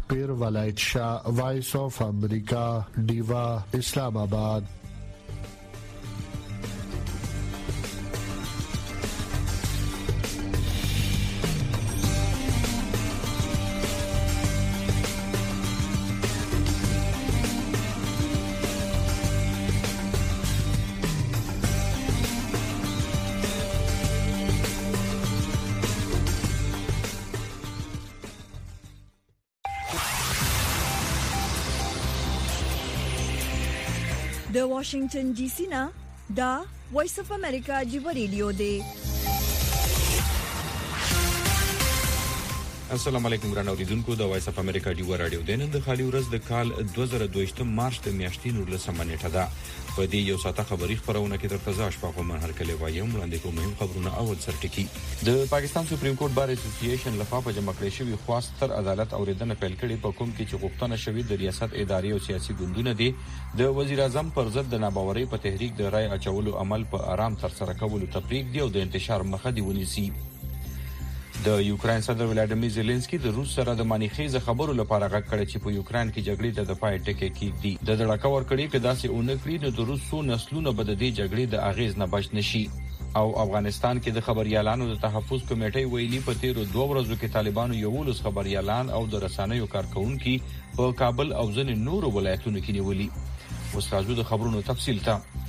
پیر ولایت شاه، وایس اف امریکا، ډیوا، اسلام آباد.
د واشنگټن ډي سي نه دا وایس اف امریکا جیو ریډیو دی.
السلام علیکم ګران اوریدونکو، د وایس اف امریکا ډیو رادیو د نن د خالي ورځ د کال دوه زره دوه مارچ د میاشتې نولسمه نیټه ده. په دې یو ساعته خبري خبرونه کې درته ځا شپږ مهر هر کله وایم وړاندې کوم مهم خبرونه. اول سرټکی د پاکستان سپریم کورټ بار اسوسییشن لخوا په جمع کړی شوی خواست تر عدالت اوریدنه پیل کړي په کوم کې چې غوښتنه شوی د ریاست اداري او سیاسي ګوندونه دي د وزیر اعظم پر ضد د ناباورۍ په تحریک د رای اچولو عمل په آرام تر سره کولو تفریق دی او د انتشار مخه دی ونیسي. د یوکرين صدر ولادیمیر زيلنسکي د روس سره د مانیخیزه خبرو لپاره غږ کړی چې په یوکرين کې جګړې ته د پای ټکی کېږي. د دړکا ور کړی چې داسې اونکړي نو د روسو نسلونو بد دي جګړې د اغیز نه بچ نشي. او افغانستان کې د خبريالانو د تحفظ کمیټې ویلي په تیرو دوه ورځو کې طالبانو یو لس خبريالان او د رسنیو کارکونکو په کابل او ځینې نورو ولایتونو کې نیولي. اوس راځو د خبرونو تفصیل ته.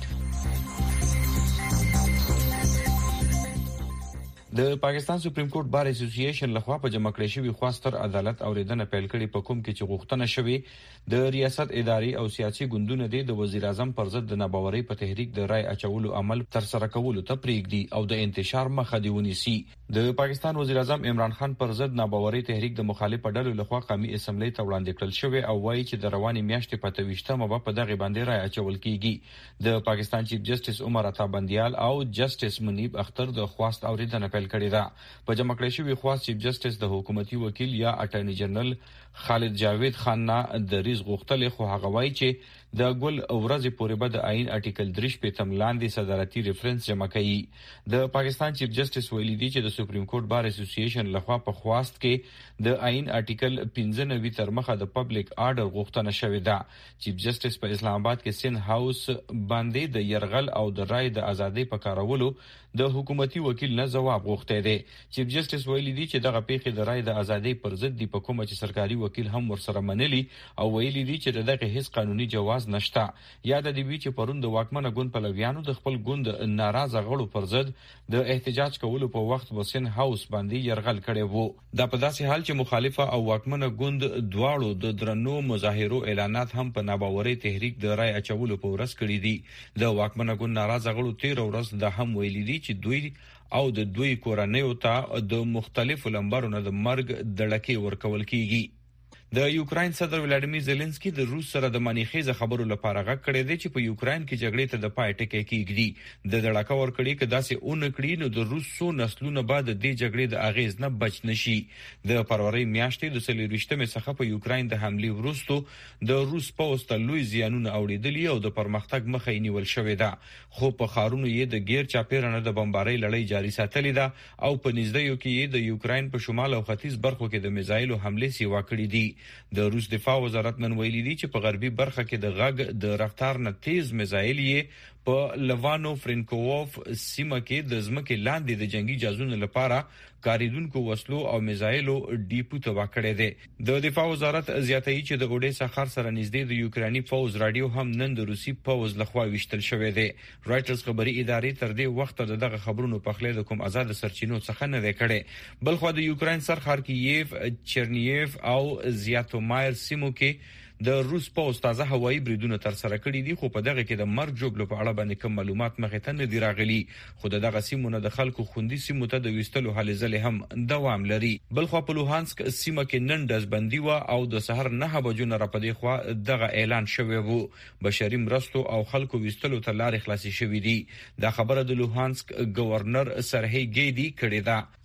د پاکستان سپریم کورټ بار اسوسییشن لخوا په جمع کړی شوی خواست تر عدالت اوریدنه پیل کړي په کوم کې چې غوښتنه شوی د ریاست اداري او سیاسي ګوندونه د وزیر اعظم پر ضد د ناباورۍ په تحریک د رای اچولو عمل تر سره کولو ته پریږدي او د انتشار مخه دی ونیسي. د پاکستان وزیر اعظم عمران خان پر ضد ناباورۍ تحریک د مخالف ډلو لخوا قومي اسمبلی ته وړاندې کړل شوی او وایي چې د رواني میاشتې په تویشتمه په دغه باندې رای اچول کیږي. د پاکستان چیف جسټس عمر عطا بندیال او جسټس منیب اختر د خواست اوریدنه پیل کړی ده. په جمع کړی شوی خواست چیف جسټس د حکومتي وکیل یا اټارنی جنرال خالد جاوید خان نه د ریز غوښتل خو هغه وایي چې د ګل ورځې پورې به د آئین آرټیکل درې په تملاندې صدارتي ریفرنس جمع کړي. د پاکستان چیف جسټس ویلي دی چې د سپریم کورټ بار اسوسییشن لخوا په خواست کې د آئین آرټیکل پنځه نوي تر مخه د پبلک آرډر غوښتنه شوې ده. چیف جسټس په اسلام آباد کې سین هاوس باندې د يرغل او د رای د ازادۍ په کارولو د حکومتي وکیل نه جواب غوښته دی. چیف جسټس ویلي دی چې دغه پیښې د رای د ازادۍ پر ضد دی په کومه چې سرکاري وکیل هم ورسره منلي او ویلي دی چې دغه هیڅ قانوني جواز نشته. یاد دی چې پرون د واکمنه ګوند پلویانو د خپل ګوند ناراضه غړو پر ضد د احتجاج کولو په وخت وسین هاوس باندې يرغل کړي وو. دا په داسې حال چې مخالفه او واکمنه ګوند دواړو د درنو مظاهرو اعلانات هم په ناباورۍ تحریک د رای اچولو په ورځ کړي دي. د واکمنه ګوند ناراضه غړو تیر ورځ د هم ویلي دي چې دوی او د دوی کورنیو ته د مختلفو لمبرونو د مرګ دړکې ورکول کیږي. د یوکرين صدر ولادیمیر زيلنسکي د روس سره د مانیخیزه خبرو لپاره غږ کړی دی چې په یوکرين کې جګړې ته د پای ټکی کېږي. د دړکا ور کړی چې داسې اونکړي نو د روسو نسلونو بعد د جګړې د اغیز نه بچ نشي. د فروری میاشتې د څلورویشتمې څخه په یوکرين د حمله وروسته د روس پوځ ته لوی زیانونه اوریدلي او د پرمختګ مخه نیول شوې ده. خو په خارونو یې د غیر چاپیرانه د بمبارۍ لړۍ جاري ساتلې ده او په نږدې یو کې د یوکرين په شمال او ختیځ برخو کې د میزایلو حمله سیوا کړې دي. د روس دفاع وزارت نن ویلي دی چې په غربي برخه کې د غږ د رفتار نه تیز میزایل یې په لوانو فرینکوف سیمه کې د ځمکې لاندې د جنگي جهازونو لپاره کاریدونکو وسلو او میزایلو ډیپو تباه کړی دی. د دفاع وزارت زیاتوي چې د اودیسا ښار سره نږدې د یوکراني فوز رادیو هم نن د روسي فوز لخوا وشتل شوې دی. رائټرز خبري ادارې تر دې وخت د دغه خبرونو په خله د کوم آزاد سرچینو څخه نه وکړي. بلخو د یوکرين سر خارکیف، چرنیف او زیاتومایر سیمو کې د روس پوز تازه هوایي بریدونه تر سره کړي دي خو په دغه کې د مرګ جوړلو په اړه باندې کوم معلومات مخې ته نه دی راغلي. خو دغه سیمونه د خلکو خوندي سیمو ته د وستلو هلې ځلې هم دوام لري. بلخو په لوهانسک سیمه کې نن دزبندي و او د سحر نه بجو نه را پدې خو دغه اعلان شوی وو. بشري مرستو او خلکو وستلو ته لارې خلاصي شوې دي. دا خبره د لوهانسک گورنر سرهی ګیدی کړې ده.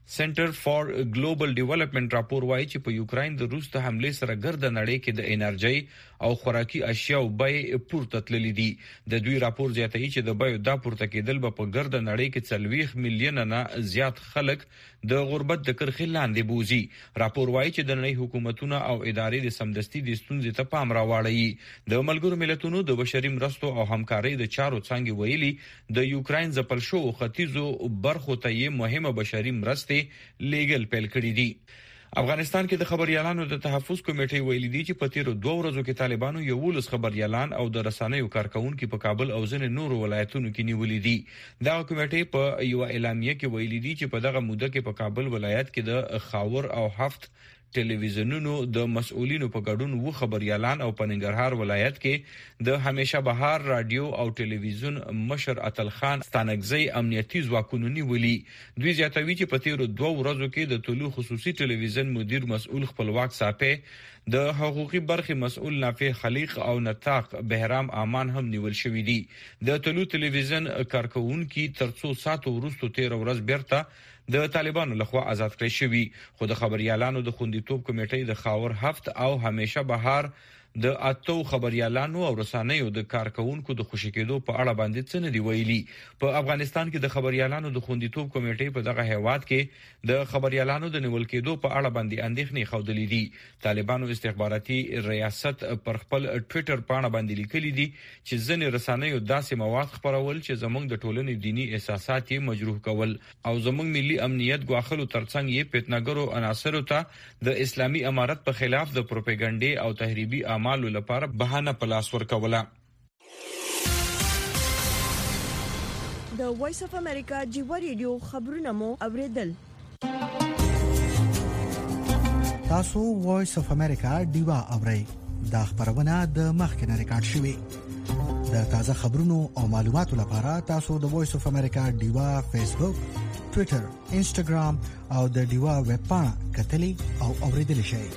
سنټر فار ګلوبل ډیولپمنٹ راپور وایي چې په یوکرين د روس ته حمله سره ګرد نړۍ کې د انرژي او خوراکي اشیاء بیې پورته تللې دي. د دوی راپور زیاتوي چې د بیو د پورته کېدل به په ګرد نړۍ کې څلويخ میلیون نه زیات خلک د غربت د کرخې لاندې بوزي. راپور وایي چې د نړۍ حکومتونه او ادارې د سمدستي د ستونزې ته پام راوړي. د ملګرو ملتونو د بشري مرستو او همکارۍ د چارو څنګه ویلي د یوکرين ځپل شو ختیځو برخو ته یې مهمه بشري مرستې لیګل پیل کړی دي. افغانستان کې د خبريالانو د تحفظ کمیټې ویلي دي چې په تیرو دوه ورځو کې طالبانو یو ولس خبريالان او د رسنیو کارکونکو په کابل او ځینې نورو ولایتونو کې نیولې دي. دا کمیټې په یو اعلامیه کې ویلي دي چې په دغه موده کې په کابل ولایت کې د خاور او هفت ټلویزیونونو د مسؤلینو په ګډون و خبريالان او په ننګرهار ولایت کې د همیشه بهار رادیو او ټلویزیون مشر اتل خان ستانګزی امنیتي ځواکونو نیولي. دوی زیاتوي چې په تیرو دوه ورځو کې د طلوع خصوصي ټلویزیون مدیر مسؤل خپلواک صاحب د حقوقي برخې مسؤل نافع خلیق او نطاق بهرام امان هم نیول شوې دي. د طلوع ټلویزیون کارکونکو ترڅو ساتو ورستو تیر ورځ بیرته د طالبانو لخوا آزاد کړی شوی. خو د خبريالانو د خوندیتوب کمیټې د خاور هفت او همیشه بهار د اتو خبريالانو او رسنیو د کارکونکو د خوشی کېدو په اړه باندې څه نه دی ویلي. په افغانستان کې د خبريالانو د خوندیتوب کمیټې په دغه هیواد کې د خبريالانو د نیول کېدو په اړه باندې اندېښنې خوندلې دي. طالبانو استخباراتي ریاست پر خپل ټوئیټر باندې باندې لیکلي دي چې ځینې رسنیو داسې مواد خبرول چې زموږ د ټولنې دینی احساسات یې مجروح کول او زموږ ملي امنیت غواخلو ترڅنګ یې پټنګرو عناصرو ته د اسلامي امارت په خلاف د پروپاګاندا او تحریبي مالو لپاره بهانه پلاس ورکوله.
د وایس اف امریکا جیو ریډیو خبرونه مو اوریدل.
تاسو وایس اف امریکا دیوا اورئ. دا خبرونه د مخکنه ریکارډ شوی. د تازه خبرونو او معلوماتو لپاره تاسو د وایس اف امریکا دیوا فیسبوک، ټوئیټر، انسټاګرام او د دیوا ویب پاڼه کتلی او اوریدل شئ.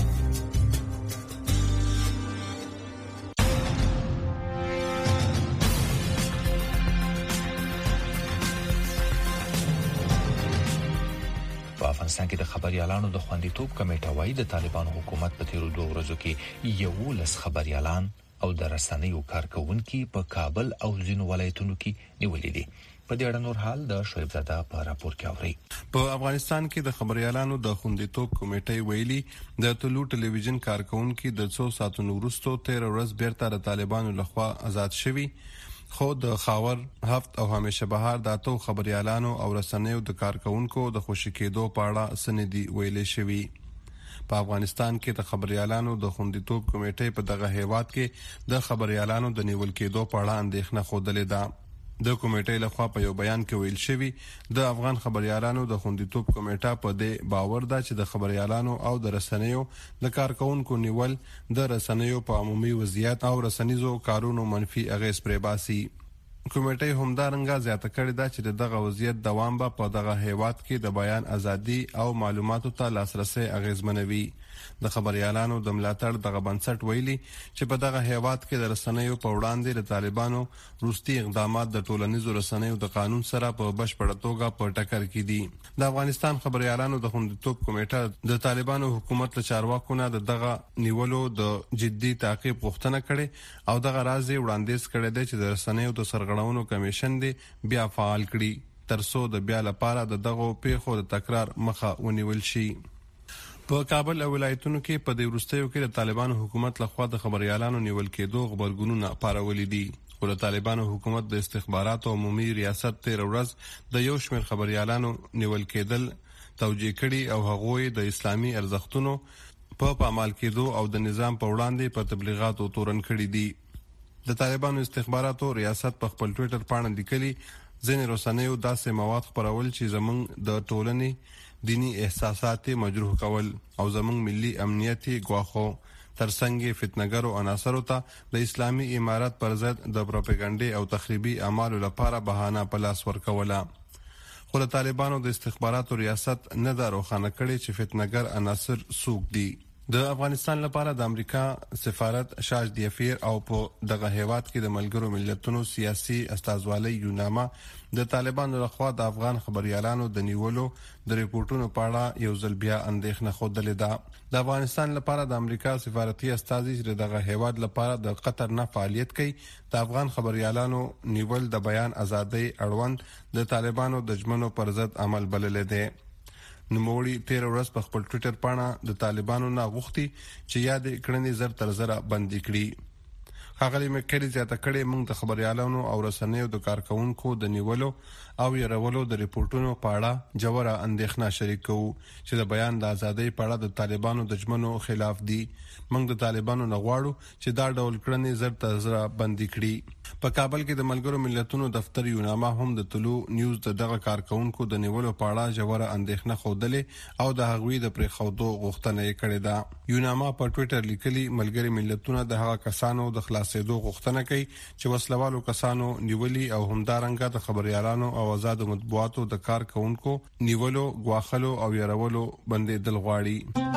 افغانستان کې د خبريالانو د خوندیتوب کمیټه وايي د طالبانو حکومت په تیرو دوه ورځو کې یو لس خبريالان او د رسنیو کارکونکو په کابل او ځینو ولایتونو کې نیولې دي. په دې اړه نور حال د شعیب زاده په راپور کې اوري.
په افغانستان کې د خبريالانو د خوندیتوب کمیټې ویلي د طلوع ټلویزیون کارکونکو د څو ساعتونو وروسته تیر ورځ بیرته د طالبانو لخوا آزاد شوي. خو د خاور هفت او همیشه بهار د اتو خبريالانو او رسنیو د کارکونکو د خوشی کېدو په اړه سندي ویلې شوی. په افغانستان کې د خبريالانو د خوندیتوب کمیټې په دغه هیواد کې د خبريالانو د نیول کېدو په اړه اندېښنه خوده ده. د کمیټې لخوا په یو بیان کې ویل شوی د افغان خبريالانو د خوندیتوب کمیټه په دې باور ده چې د خبريالانو او د رسنیو د کارکونکو نیول د رسنیو په عمومي وضعیت او رسنیزو کارونو منفي اغیز پرې باسي. کمیټې همدارنګه زیاته کړې ده چې دغه وضعیت دوام به په دغه هیواد کې د بیان ازادي او معلوماتو ته لاسرسي اغیزمنوي. د خبريالانو د ملاتړ دغه بنسټ ویلي چې په دغه هیواد کې د رسنیو په وړاندې د طالبانو روسي اقدامات د ټولنیزو رسنیو د قانون سره په بشپړه توګه په ټکر کې دي. د افغانستان خبريالانو د خوندیتوب کمیټه د طالبانو حکومت له چارواکو نه دغه نیولو د جدي تعقیب غوښتنه کړې او دغه راز وړاندیز کړی دی چې د رسنیو د سرغړونو کمیشن دی بیا فعال کړي ترڅو د بیا لپاره د دغه پیښو د تکرار مخه ونیول شي. په کابل او ولایتونو کې په دې وروستیو کې د طالبانو حکومت لخوا د خبريالانو نیول کېدو خبرګونونه پارولې دي. خو د طالبانو حکومت د استخباراتو عمومي ریاست تیر ورځ د یو شمېر خبريالانو نیول کېدل توجیه کړي او هغوی د اسلامي ارزښتونو په پامال کېدو او د نظام په وړاندې په تبلیغاتو تورن کړي دي. د طالبانو استخباراتو ریاست په خپل ټوئیټر باندې لیکلي ځینې رسنیو داسې مواد خپرول چې زموږ د ټولنې دینی احساسات مجروح کول او زموږ ملي امنیت غواخو ترڅنګ فتنګرو عناصرو ته د اسلامي امارت پر ضد د پروپاګاندا او تخریبي اعمالو لپاره بهانه پلاس ورکوله. خو د طالبانو د استخباراتو ریاست نه دا روښانه کړي چې فتنګر عناصر څوک دي. د افغانستان لپاره د امریکا سفارت شاج دیفیر او په دغه هیواد کې د ملګرو ملتونو سیاسي استازوالۍ یونامه د طالبانو لخوا د افغان خبريالانو د نیولو د ریپورتونو په اړه یو ځل بیا اندېښنه خوده ده. د افغانستان لپاره د امریکا سفارتي استازي چې دغه هیواد لپاره د قطر نه فعالیت کوي د افغان خبريالانو نیول د بیان ازادۍ اړوند د طالبانو د ژمنو پر ضد عمل بللی دی. نوموړي تیر ورځ په خپل ټوئیټر باندې د طالبانو نه غوښتي چې یاد کړنې زر تر زر بندي کړي. ښاغلي مکري زیاته کړې موږ د خبريالانو او رسنیو د کارکونکو د نیولو او يرولو د ریپورتونو په اړه جوړه اندېښنه شریکو چې د بیان د ازادۍ په اړه د طالبانو د ژمنو خلاف دي. موږ د طالبانو نه غواړو چې دا ډول کړنې زر تر زر بندي کړي. په کابل کې د ملګرو ملتونو دفتر یونامه هم د طلوع نیوز د دغه کارکونکو د نیولو په اړه جوړه اندېښنه خوده او د هغوی د پرېښودو غوښتنه یې کړې ده. یونامه په ټوئیټر لیکلي ملګري ملتونه د هغه کسانو د خلاصېدو غوښتنه کوي چې وسلوالو کسانو نیولي او همدارنګه د خبريالانو او آزاد مطبوعاتو د کارکونکو نیولو، غواخلو او يرولو بندیدل غواړي.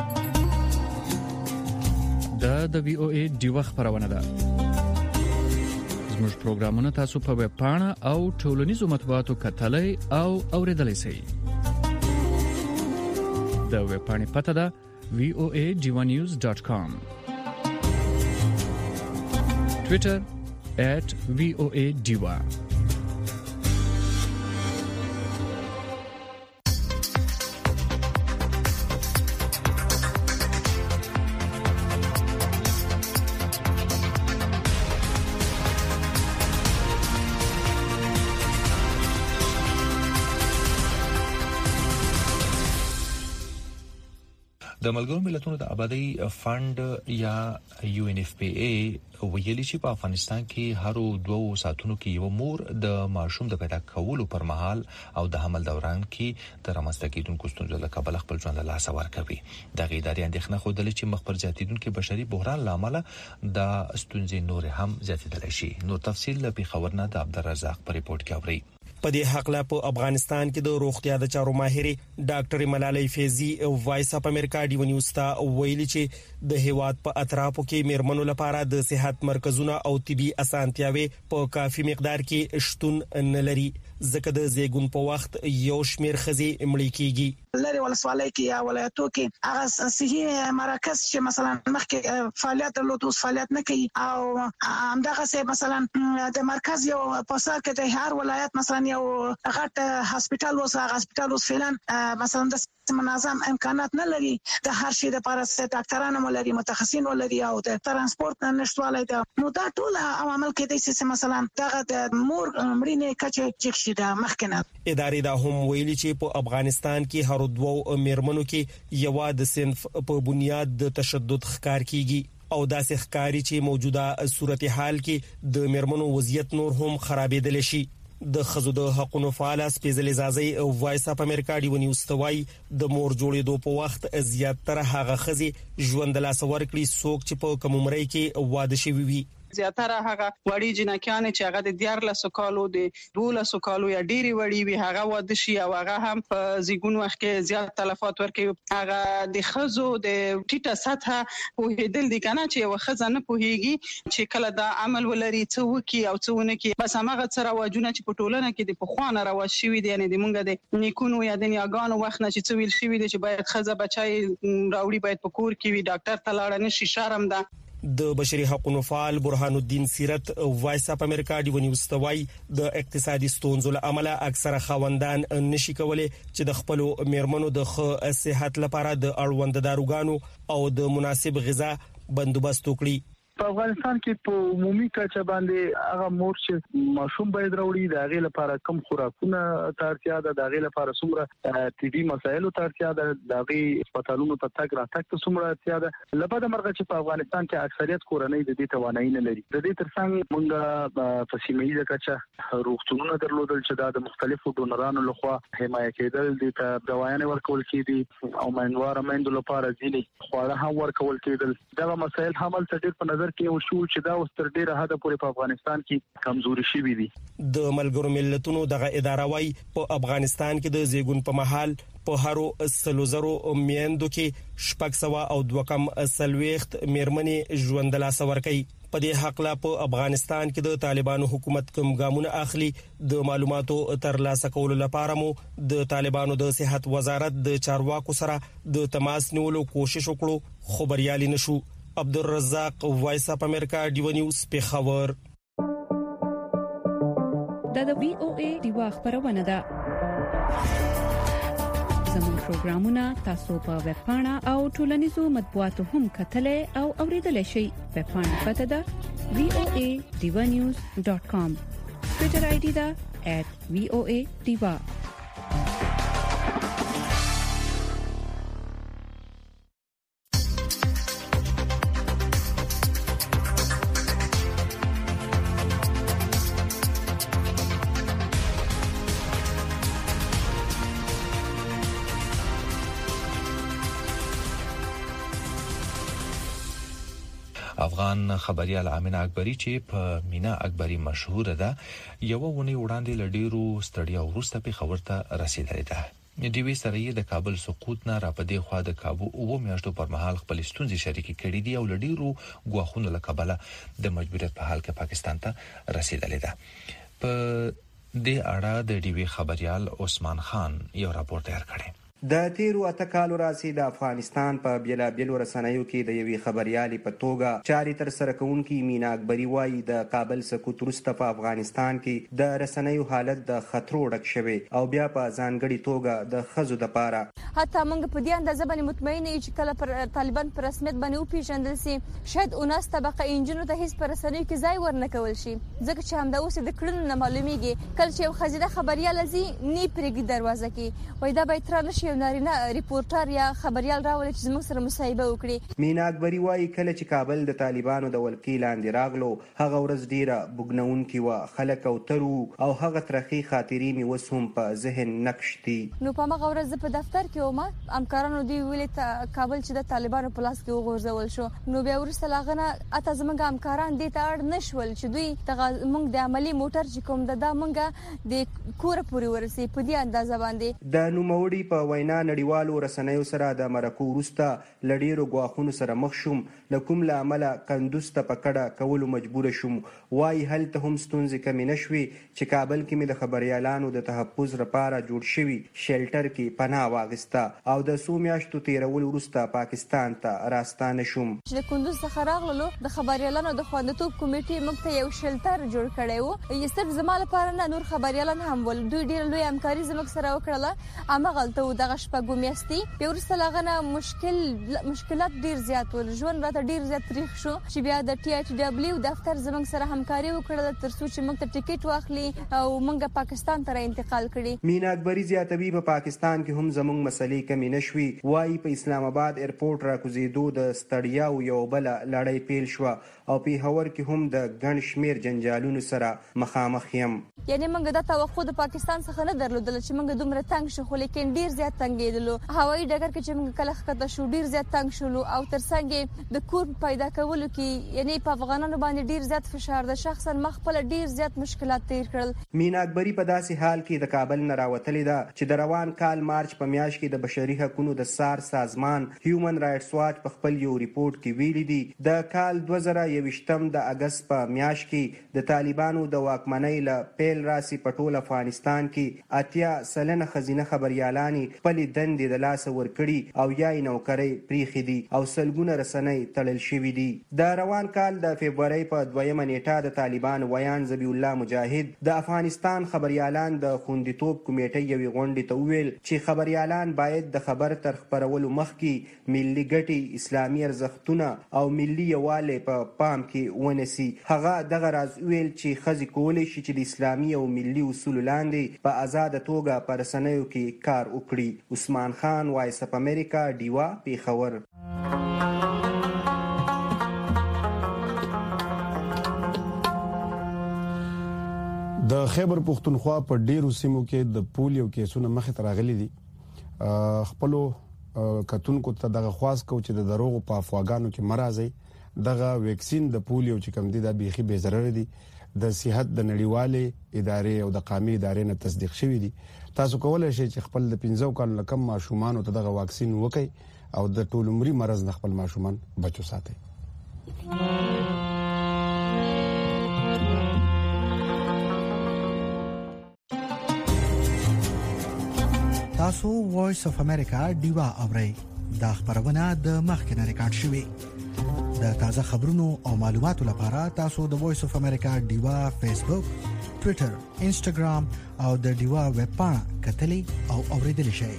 دا د وی او ای ډیوه خبرونه ده. زموږ پروګرامونه تاسو په ویب پاڼه او ټولنیزو مطبوعاتو کتلای او اوریدلای شئ. د ویب پاڼې پته ده وی او ای ډیوه نیوز ډاټ کام. ټوئیټر ایٹ وی او ای ډیوه.
د ملګرو ملتونو د آبادی فند یا یو ان اف پی ای ویلي چې په افغانستان کې هر دوه ساعتونو کې یو مور د ماشوم د پیدا کولو پر مهال او د حمل دوران کې د رامنځته کېدونکو ستونزو له کبله خپل ژوند له لاسه ورکوي. دغه ادارې اندېښنه خوده چې مخ پر زیاتېدونکو بشري بحران لامل د ستونزې نور هم زیاتېدلی شي. نور تفصیل له پیښور نه د عبدالرزاق په ریپورت کې اوري.
په دې حق لا په افغانستان کې د روغتیا د چارو ماهر ډاکټر ملالۍ فیضی وایس اپ امریکا ډیو نیوز ته ویلي چې د هیواد په اطرافو کې میرمنو لپاره د صحت مرکزونه او طبي اسانتیاوي په کافي مقدار کې شتون نه لري. ځکه د زیګون په وخت یو شمیر خزي مړی کیږي.
لري ولسوالۍ کې یا ولایتو کې هغه صحي مرکز چې مثلا مخکې فعالیت درلود اوس فعالیت نه کوي او همدغه څه مثلا د مرکز یو په سر کې د هر ولایت مثلا یو غټ هسپتال وسه هسپتال اوس فعلا مثلا د منظم امکانات نه لري. د هر شي د لپاره ډاکټرانو ولري، متخصصین ولري او د ترانسپورت نشټوالی ده. نو دا ټول عوامل کې د سیستم مثلا دغه د مور مړینې کچه چک شي د مخکنه.
ادارې دا هم ویلي چې په افغانستان کې هر دوه میرمنو کې یو د صنف په بنیاد د تشدد ښکار کیږي او داسې ښکاری چې موجوده صورتحال کې د میرمنو وضعیت نور هم خرابېدل شي. د خزو د حقوقو فعال سپیشل ازازي او وایس اپ امریکا دی ونیوز توای د مور جوړېدو په وخت زیات تر هغه خزي ژوند لا سور کړی څوک چې په کومرۍ کې واده شوی وي.
زیاتره هغه وړي جنکیان چې هغه د دیار له سکالو د دوله سکالو یا ډيري وړي وي هغه واده شي او هغه هم په زیګون وخت کې زیات تلفات ورکوي. هغه د خزو د ټیټه سطح په هدل دي کنه چې یو خزه نه پوهیږي چې کله دا عمل ولري څه وکي او څه ونه کی. بس هغه سره واجونه چې په ټولنه کې د پخوانه رواج شوی دي یعنی د مونږ د نیکونو یا د نیاګانو وخت نه چې څه ویل شوی دي چې باید خزه بچای راوړي باید په کور کې وي ډاکټر ته لاړ نه شي شرم ده.
د بشري حقوقو فعال برهان الدین سیرت وایس اپ امریکا دی ونیوز توای د اقتصادي ستونزو له امله اکثره خوندان نشي کولای چې د خپل میرمنو د ښه صحت لپاره د اړوند داروګانو او د مناسب غذا بندوبست وکړي.
په افغانستان کې په عمومي کچه باندې هغه مور چې ماشوم باید راوړي د هغه لپاره کم خوراکونه ترتیا ده، د هغه لپاره څومره طبي مسایلو ترتیا ده، د هغه هسپتالونو ته تګ راتګ ته څومره ترتیا ده. لبد مرغه چې په افغانستان کې اکثریت کورنۍ د دې توانایي نه لري. د دې ترڅنګ موږ په سیمه ییزه کچه روغتونونه درلودل چې د مختلفو ډونرانو لخوا حمایه کېدل دي، ته دوايانې ورکول کېدي او منواره مندلو لپاره ځینې خواړه هم ورکول کېدل. دا مسایل هم څه ډېر په نظر نظر کې او شو چې دا اوس تر ډیره حد پورې په افغانستان کې کمزوري شوی دي.
د ملګرو ملتونو دغه اداره وايي په افغانستان کې د زیګون په محل په هرو سلوزرو میندو کې شپږ سوا او دوکم سلويخت میرمنې ژوندلا سور کوي. په دې حق لا په افغانستان کې د طالبانو حکومت کوم ګامونه اخلي د معلوماتو ترلاسه کولو لپاره مو د طالبانو د صحت وزارت د چارواکو سره د تماس نیولو کوشش وکړو خو بریالي نشو. عبدالرزاق وایس اپ امریکا ډیو نیوز پیښور.
دا د وی او ای دیوا خبرونه ده. زموږ پروګرامونه تاسو په ویب پاڼه او ټولنیزو مطبوعاتو هم کتلای او اوریدلای شئ. ویب پاڼه پته ده وی او ای دیوا نیوز ډاٹ کام. ټویټر آی ډي ده ایټ وی او ای دیوا.
افغان خبريال امینه اکبری چې په مینا اکبری مشهور ده یو ونی وړاندې لډیرو ستړیا ورسته په خبر ته رسیدلې ده. د وی سره د کابل سقوط نه را پدې خوا د کابو او میاشتو پر مهال خپل ستونزې شریکي کړې دي او لډیرو غواخونو لکبله د مجبوریت په حال کې پاکستان ته رسیدلې ده. په دې اړه د ډي وی خبريال عثمان خان یو راپور تیار کړی.
د تیرو اتکالو راسي د افغانستان په بیلا بیل ورسنیو کې د یوې خبريالي په توګه چاري تر سره کوونکی مینا اکبری وایي د کابل سقوط وروسته په افغانستان کې د رسنیو حالت د خطرو ډک شوی او بیا په ځانګړي توګه د خزو د پاره
حتی موږ په دې اندازه باندې مطمئن یو چې کله پر طالبان پر رسمیت باندې او پیژندل سي شاید اوناس طبقه انجنونو ته هیڅ پر رسنیو کې ځای ورنکول شي ځکه چې همدا اوس د کړنو نه معلومیږي کله چې یو خزیده خبريال ازي نی پرګي دروازه کې وای دا به تر نشي یو نارینه ریپورټر یا خبريال راول چې زموږ سره مصاحبه وکړي.
مینا اکبری وایي کله چې کابل د طالبانو د ولکې لاندې راغلو هغه ورځ ډیره بګنونکې و خلک او ترو او هغه ترخی خاطرې می وسوم په ذهن نقش دي.
نو په هغه ورځ په دفتر کې ومه همکارانو دی ویل ته کابل چې د طالبانو په لاس کې وغورځول شو نو بیا ورسته لاغنه اته زمونږ همکاران دي ته اړ نشول چې دوی دغه موږ د عملی موټر چې کوم د موږ د کور پورې ورسي په دې اندازه باندې.
د نوموړي په وینا نړیوالو رسنیو سره د مرکو وروسته لډیرو غواخونو سره مخ شوم لکوم لامل کندوز ته پکړه کولو مجبور شوم. وای هلته هم ستونزې کمی نشوي چې کابل کې مې د خبريالانو د تحفظ لپاره جوړ شوی شیلټر کې پناه واغسته او د سو میاشتو تیرول وروسته پاکستان ته راستانه شوم.
چې د کندوز څخه راغلو د خبريالانو د خوندیتوب کمیټې موږ ته یو شیلټر جوړ کړی و یې صرف زما لپاره نه نور خبريالان هم ول دوی ډیر لوی همکاري زموږ سره وکړه اما غلطه و دغه شپږ میاشتې په ورسته لاغنه مشکل مشکلات ډیر زیات ول ژوند راته ډیر زیات تاریخ شو چې بیا د ټي ایچ ډبلیو دفتر زموږ سره همکاري وکړه تر څو چې موږ ته ټیکټ واخلي او موږ پاکستان ته انتقال کړي.
مینا اکبری زیاتوي په پاکستان کې هم زموږ مسلې کمی نشوي. وایي په اسلام آباد ایرپورټ را کوزیدو د ستړیا او یو بل لړۍ پیل شو او په هور کې هم د ګڼ شمیر جنجالونو سره مخامخ یم.
یعنی موږ د توقع د پاکستان څخه نه درلودل چې موږ دومره تنگ شو خو لیکن ډیر زیات تنګېدلو. هوایي ډګر کې چې موږ کله ښکته شو ډیر زیات تنگ شولو او ترڅنګ د کور پیدا کولو کې یعنی په افغانانو باندې ډیر زیات فشار د شخصا مخ په ډیر زیات مشکلات تیر کړل.
مینا اکبری په داسې حال کې د کابل نه راوتلې ده چې د روان کال مارچ په میاشت کې د بشري حقوقو د سار سازمان هیومن رائټس واچ په خپل یو ریپورت کې ویلي دي د کال دوه زره یوویشتم د اگست په میاشت کې د طالبانو د واکمنۍ له پیل راسي په ټول افغانستان کې اتیا سلنه خزینه خبريالانی خپل دندې د لاس ورکړي او یا نوکرۍ پریخي دي او سلګونه رسنۍ تړل شوې دي. د روان کال د فبرवरी په دویمه نیټه د طالبان ویان ذبیح الله مجاهد د افغانستان خبريالان د خوندیتوب کمیټې یوې غونډې ته ویل چې خبريالان باید د خبر تر خبرولو مخکې ملي ګټې اسلامي ارزښتونه او ملي یووالی په پا پام کې ونیسي. هغه دغه راز ویل چې خزي کولی شي چې د اسلامي او ملي اصول لاندې په آزاد توګه پر رسنیو کې کار وکړي. عثمان خان وایس اپ امریکا ډیوا پیښور.
د خیبر پختونخوا په ډیرو سیمو کې د پولیو کیسونه مخ ته راغلي دي. خپل کتونکو ته دغه خواست کو چې د دروغ په افواګانو کې مرزي دغه ویکسین د پولیو چې کوم دي دا بيخي به ضرر دي د صحت د نړیوالې ادارې او د قومي ادارې نه تصدیق شوی دي. تاسو کولای شئ چې خپل د پنځو کالو کم ماشومان ته دغه واکسین وکړي او د ټول عمرې مرز نه خپل ماشومان بچو ساتي.
تاسو وایس اف امریکا دیوا اورئ دا خبرونه د مخکنه ریکارډ شوی. د تازه خبرونو او معلوماتو لپاره تاسو د وایس اف امریکا دیوا فیسبوک، ټوئیټر، انسټاګرام او د دیوا ویب پاڼه کتلی او اوریدل شئ.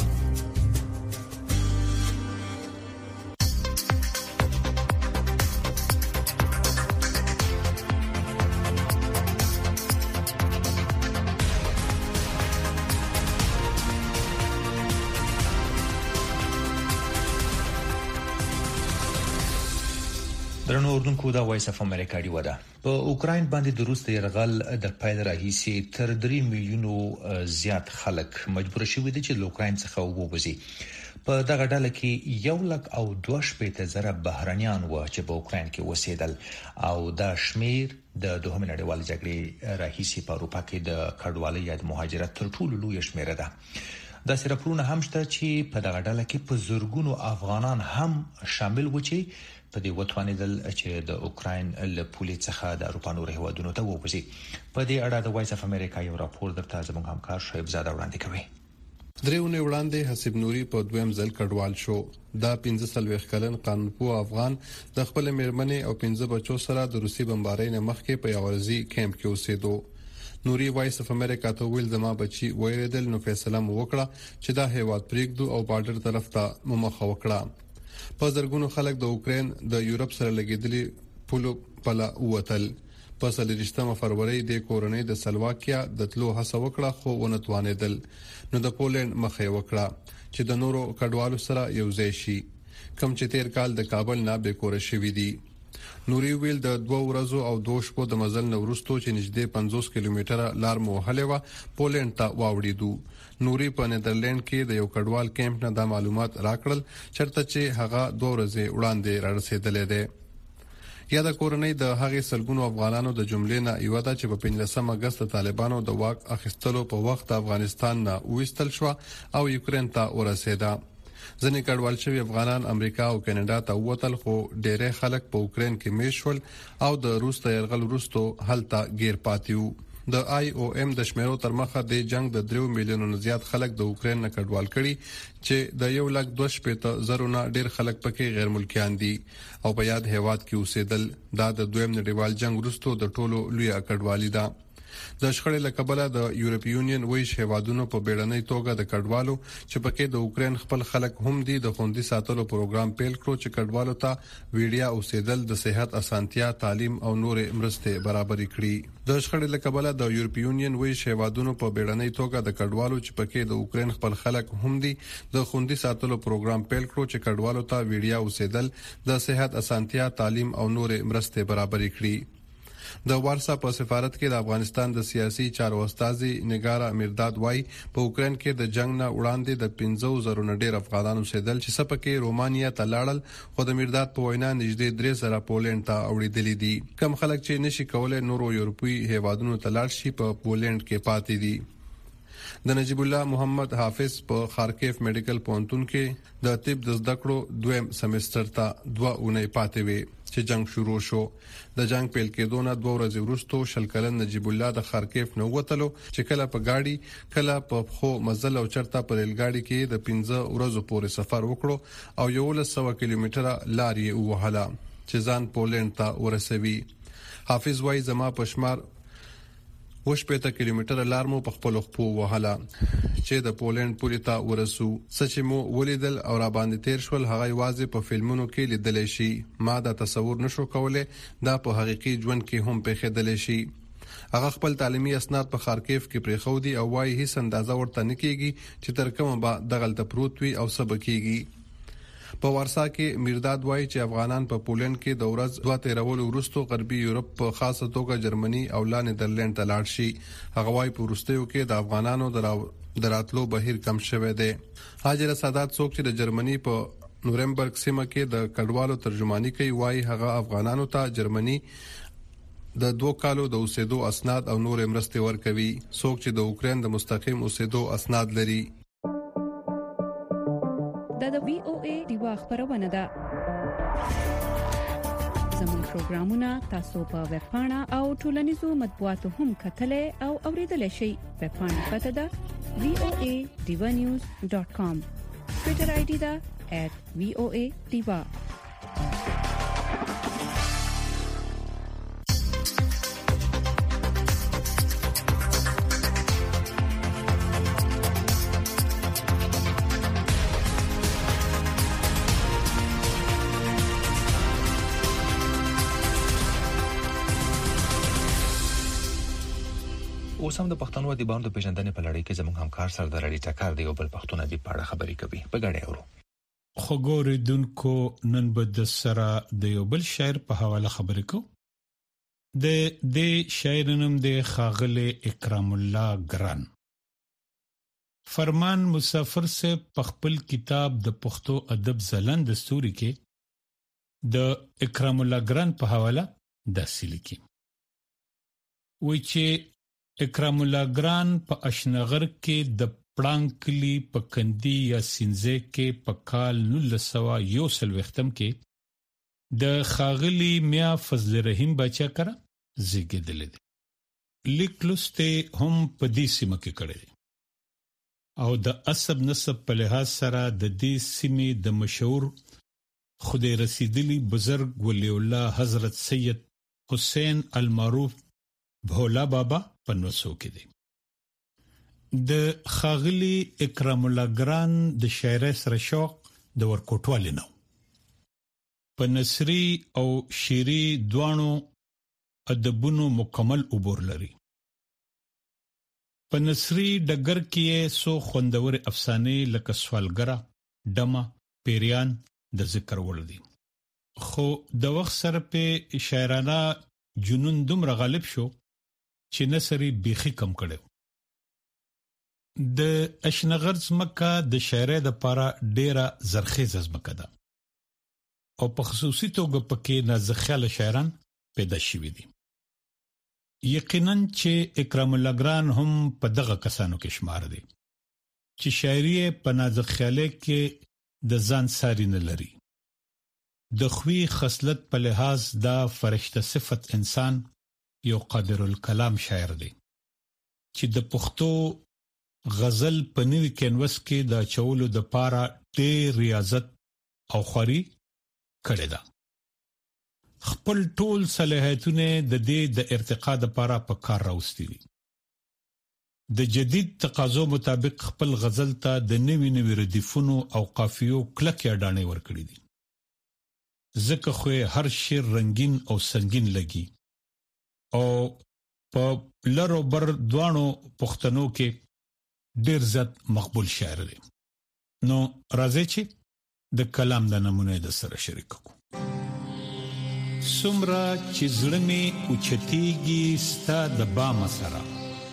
درنو اردوونکو دا وایس اف امریکا دی ودا په اوکرين باندې د روس د يرغل د پایل راهیسي تر درې میلیونو زیات خلک مجبور شوي دي چې له اوکرين څخه ووځي. په دغه ډله کې یو لک او دوه شپږ زره بهرانيان و چې په اوکرين کې وسیدل او دا شمیر د دوهمې نړیوالې جګړې راهیسي په اروپا کې د کډوالۍ یا د مهاجرت تر ټولو لوی شمیر ده. دا سرپرونه هم شته چې په دغه ډله کې په زورګونو افغانان هم شامل و چې په دې وټوانېدل چې د اوکرين له پولې څخه د اروپا نور هیوادونو ته ووځي. په دې اړه د وایس اف امریکا یو راپور درته زموږ همکار شعیب زاده وړاندې کوي.
درېونه وړاندې حسیب نوري په دویم ځل کډوال شو. دا پنځه سلويخ کلن قانونپوه افغان د خپل میرمنې او پنځه بچو سره د روسي بمبارۍ نه مخکې په یوازي کیمپ کې اوسېدو. نوري وایس اف امریکا ته ویل زما بچي ویریدل نو فیصله مو وکړه چې دا هیواد پریږدو او بارډر طرف ته مخه وکړه. په زرګونو خلک د اوکرين د یورپ سره لګیدلي پولو پلا وتل. په سلریشتمه فروری د کورونې د سلواکیا د تلو هڅه وکړه خو ونه توانېدل. نو د پولند مخه وکړه چې د نورو کډوالو سره یو ځای شي کوم چې تیر کال د کابل نه به کور شوې دي. نوري ویل د دوه ورځو او دوه شپو د مزل نورستو چې نږدې پنځوس کیلومتره لار مو هلوا پولند ته واوړېدو. نوري په نیدرلند کې د یو کډوال کیمپ نه د معلومات راکړل چرته چې هغه دوه ورځې وړاندې رارسېدلې ده. یا د کورنۍ د هغې سلګونو افغانانو د جملې نه یو ده چې په پنځلسم اگست طالبانو د واک اخیستلو په وخت افغانستان نه وېستل شو او یوکرين ته ورسېده. ځنې کډوال شوی افغانان امریکا او کاناډا ته ووتل خو ډېر خلک په اوکرين کې میشول او د روس د يرغل وروسته هلته غیر پاتیو. د آی او ایم د شمیرو تر مخه د جنگ د درې میلیونو زیات خلک د اوکرين نه کډوال کړي چې د یو لک دوه شپږ زره نه ډېر خلک پکې غیر ملکیان دي او په یاد هیواد کې اوسېدل. دا د دویم نړیوال جنگ وروسته د ټولو لوی کډوالي ده. د شخړې له کبله د یورپی یونین ویش هیوادونو په بیړنۍ توګه د کډوالو چې پکې د اوکرين خپل خلک هم دي د خوندي ساتلو پروګرام پیل کړو چې کډوالو ته ویډیا اوسېدل د صحت اسانتیا تعلیم او نور مرستې برابرې کړي. د شخړې له کبله د یورپی یونین ویش هیوادونو په بیړنۍ توګه د کډوالو چې پکې د اوکرين خپل خلک هم دي د خوندي ساتلو پروګرام پیل کړو چې کډوالو ته ویډیا اوسېدل د صحت اسانتیا تعلیم او نور مرستې برابرې کړي. د وارسا په سفارت کې د افغانستان د سیاسي چارو استاذي نگارا مرداد وای په اوکرين کې د جنگ نه وړاندې د پنځو زرو نه ډېر افغانانو سیدل چې سپکه رومانیا ته لاړل خو د مرداد په وینا نږدې درې زره پولند ته اوړېدل دي. کم خلک چې نشي کولای نورو یورپي هیوادونو ته لاړ شي په پولند کې پاتې دي. د نجیب الله محمد حافظ په خارکیف میډیکل پونتون کې د طب د زده کړو دویم سمستر ته دوه اونۍ پاتې وي چې جنگ شروع شو. د جنگ پیل کېدو نه دوه ورځې وروسته شل کلن نجیب الله د خارکیف نو وتلو چې کله په گاډي کله په خو مزل او چرته په ریل گاډي کې د پنځه ورځو پورې سفر وکړو او یو لس سوه کیلومتره لار یې وهله چې ځان پولند ته ورسوي. حافظ وای زما پښمار وش پېته کیلومتره لار مو په خپل خپو وهله چې د پولند پورې ته ورسو. سچ مو ولیدل او را باندې تیر شول هغه واځي په فلمونو کې لیدل شي. ما دا تصور نشو کولای دا په حقيقي ژوند کې هم پېښېدل شي. هغه خپل تعلیمي اسناد په خارکیف کې پریخودي او وايي هیڅ اندازه ورته نکېږي چې تر کومه به دغلت پروت وي او سبکیږي. په وارسا کې مرداد وای چې افغانان په پولند کې د ورځ دوه تیرولو وروسته غربي یورپ په خاصه توګه جرمني او لا نیدرلند ته لاړ شي. هغه وای په وروستیو کې د افغانانو دراتلو بهیر کم شوه دی. حاجر سادات څوک چې د جرمني په نورمبرګ سیمه کې د کډوالو ترجمانی کوي، وايي هغه افغانانو ته جرمني د دوه کالو د اوسېدو اسناد او نور مرستې ورکوي، څوک چې د اوکرين د مستقیم اوسېدو اسناد لري.
دا د وی او ای دیوا خبرونه ده. زموږ پروګرامونه تاسو په ویب پاڼه او ټولنیزو مطبوعاتو هم کتلای او اوریدلای شئ. ویب پاڼه پته ده وی او ای دیوا نیوز ډاټ کام. ټویټر آی ډي ده ایٹ وی او ای دیوا.
اوس هم د پښتنو ادیبانو د پیژندنې په لړۍ کې زموږ همکار سردار علي ټکر دی او بل پښتون ادیب په اړه خبرې کوي. په ګډه اورو.
خګور دونکو نن بد سره د یو بل شاعر په حواله خبرې کو. د د شاعرنم د خاغله اکرام الله ګران. فرمان مسافر سے خپل کتاب د پښتو ادب زلند دستوري کې د اکرام الله ګران په حواله داسې لیکي. وایي چې اکرام الله ګران په اشنغر کې د پړانکلی په کندی یا سینځه کې په کال نولس سوه یو سل وختم کې د خاغلی میا فضل رحیم بچا کرا زیږیدل دي. لیکلسته هم په دې سیمه کې کړی او د عصب نسب په لحاظ سره د دې سیمې د مشهور خدای رسیدلی بزرگ ولی الله حضرت سید حسین المعروف بھولا بابا پنوسو کې دی. د خاغلی اکرام الله ګران د شاعر سره شوق د ورکوټوالې نو په نثري او شعري دوانو ادبونو مکمل عبور لري. په نثري ډګر کې سو خوندور افسانې لکه سوالګرا، ډما، پیریان د ذکر وړ دي. خو د وخت سره په شاعرانه جنون دومره غالب شو چې نثري بیخي کم کړو. د اشنغر زمکه د شاعر د پاره ډیره زرخیز زمکه ده او په خصوصي توګه پکې نازخیاله شاعران پیدا شوي دي. یقینا چې اکرام الله ګران هم په دغه کسانو کې شمار دي چې شاعري په نازخیاله کې د ځان ساري نه لري. د خوي خصلت په لحاظ دا فرشته صفت انسان یو قادر الکلام شاعر دی چې د پښتو غزل په نوې کینوس کې د چولو د پاره ډېر ریاضت او خوري کړی دا. خپل ټول صلاحیتونه د دې د ارتقا د پاره په کار راوستي دي. د جدید تقاضو مطابق خپل غزل ته د نوې نوې ردیفونو او قافیو کلک اډانې ورکړي دي. ځکه خو هر شعر رنگین او سنگین لګي او په لرو بر دوانو پښتنو کې ډیر زیات مقبول شاعر دی. نو راځي چې د کلام د نمونه د سره شریک کو. سمرا چې زړمې اوچتیږي ستا د بام سره،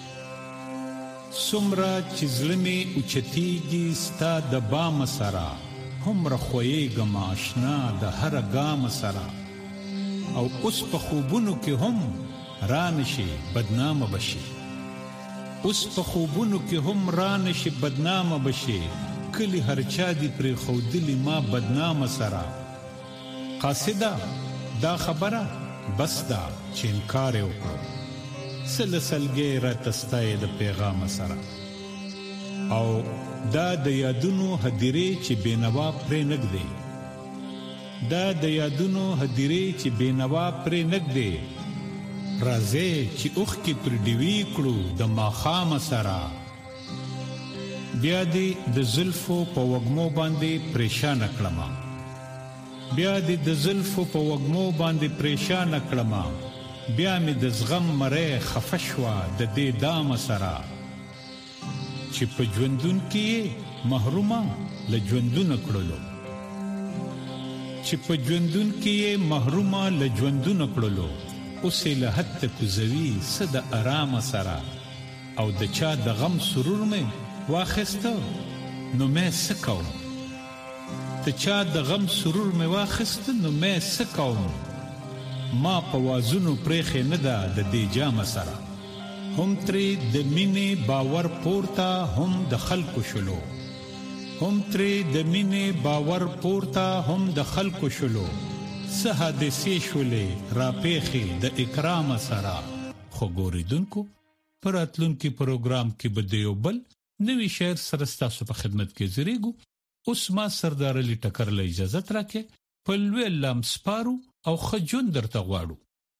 سمرا چې زړمې اوچتیږي ستا د بام سره، هم رخویږم آشنا د هر ګام سره، او اوس په خوبونو کې هم رانشي بدنام بشي، اوس په خوبونو کې هم رانشي بدنام بشي، کلی هرچا دی پر خودلی ما بدنام سره. قاصده دا خبره بس دا چې انکار وکړو، سلسلګي را تستای د پیغام سره، او دا د یادونو هدیره چې بینوا پرې نګدي، دا د یادونو هدیره چې بینوا پرې نګدي، راځي چې اوخ کې پر دیوی کړو د ماخام سره، بیا دې د زلفو په وګمو باندې پریشان کړم، بیا دې د زلفو په وګمو باندې پریشان کړم، بیا مې د زغم مړې خفشوا د دې دام سره، چې په ژوندون کې محرومه له ژوندون کړلو، چې په ژوندون کې محرومه له ژوندون کړلو، اوسې له حد کوزوي صد آرام سره، او د چا د غم سرور مې واخسته نو مې سکو، کته چا د غم سرور مې واخست نو مې سکوم ما په وازونو پرېخې نه ده د دې جام سره هم ترې د مینې باور پورته هم د خلکو شلو هم ترې د مینې باور پورته هم د خلکو شلو څه حادثې شولې راپېښې د اکرام سره خو ګوریدونکو پر راتلونکي پروګرام کې به د یو بل نوي شعر سره ستاسو په خدمت کې زریږو. اوس ما سردار علي ټکر له اجازه راکې په لوی لام سپارو او خجون درته غواړو.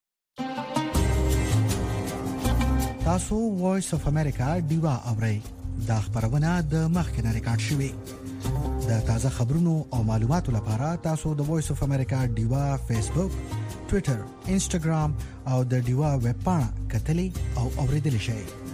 تاسو وایس اف امریکا دیوا اورئ دا خبرونه د مخکنه ریکارډ شوې. د تازه خبرونو او معلوماتو لپاره تاسو د وایس اف امریکا دیوا فیسبوک، ټوئیټر، انسټاګرام او د دیوا ویب پاڼه کتلې او اوریدلې شئ.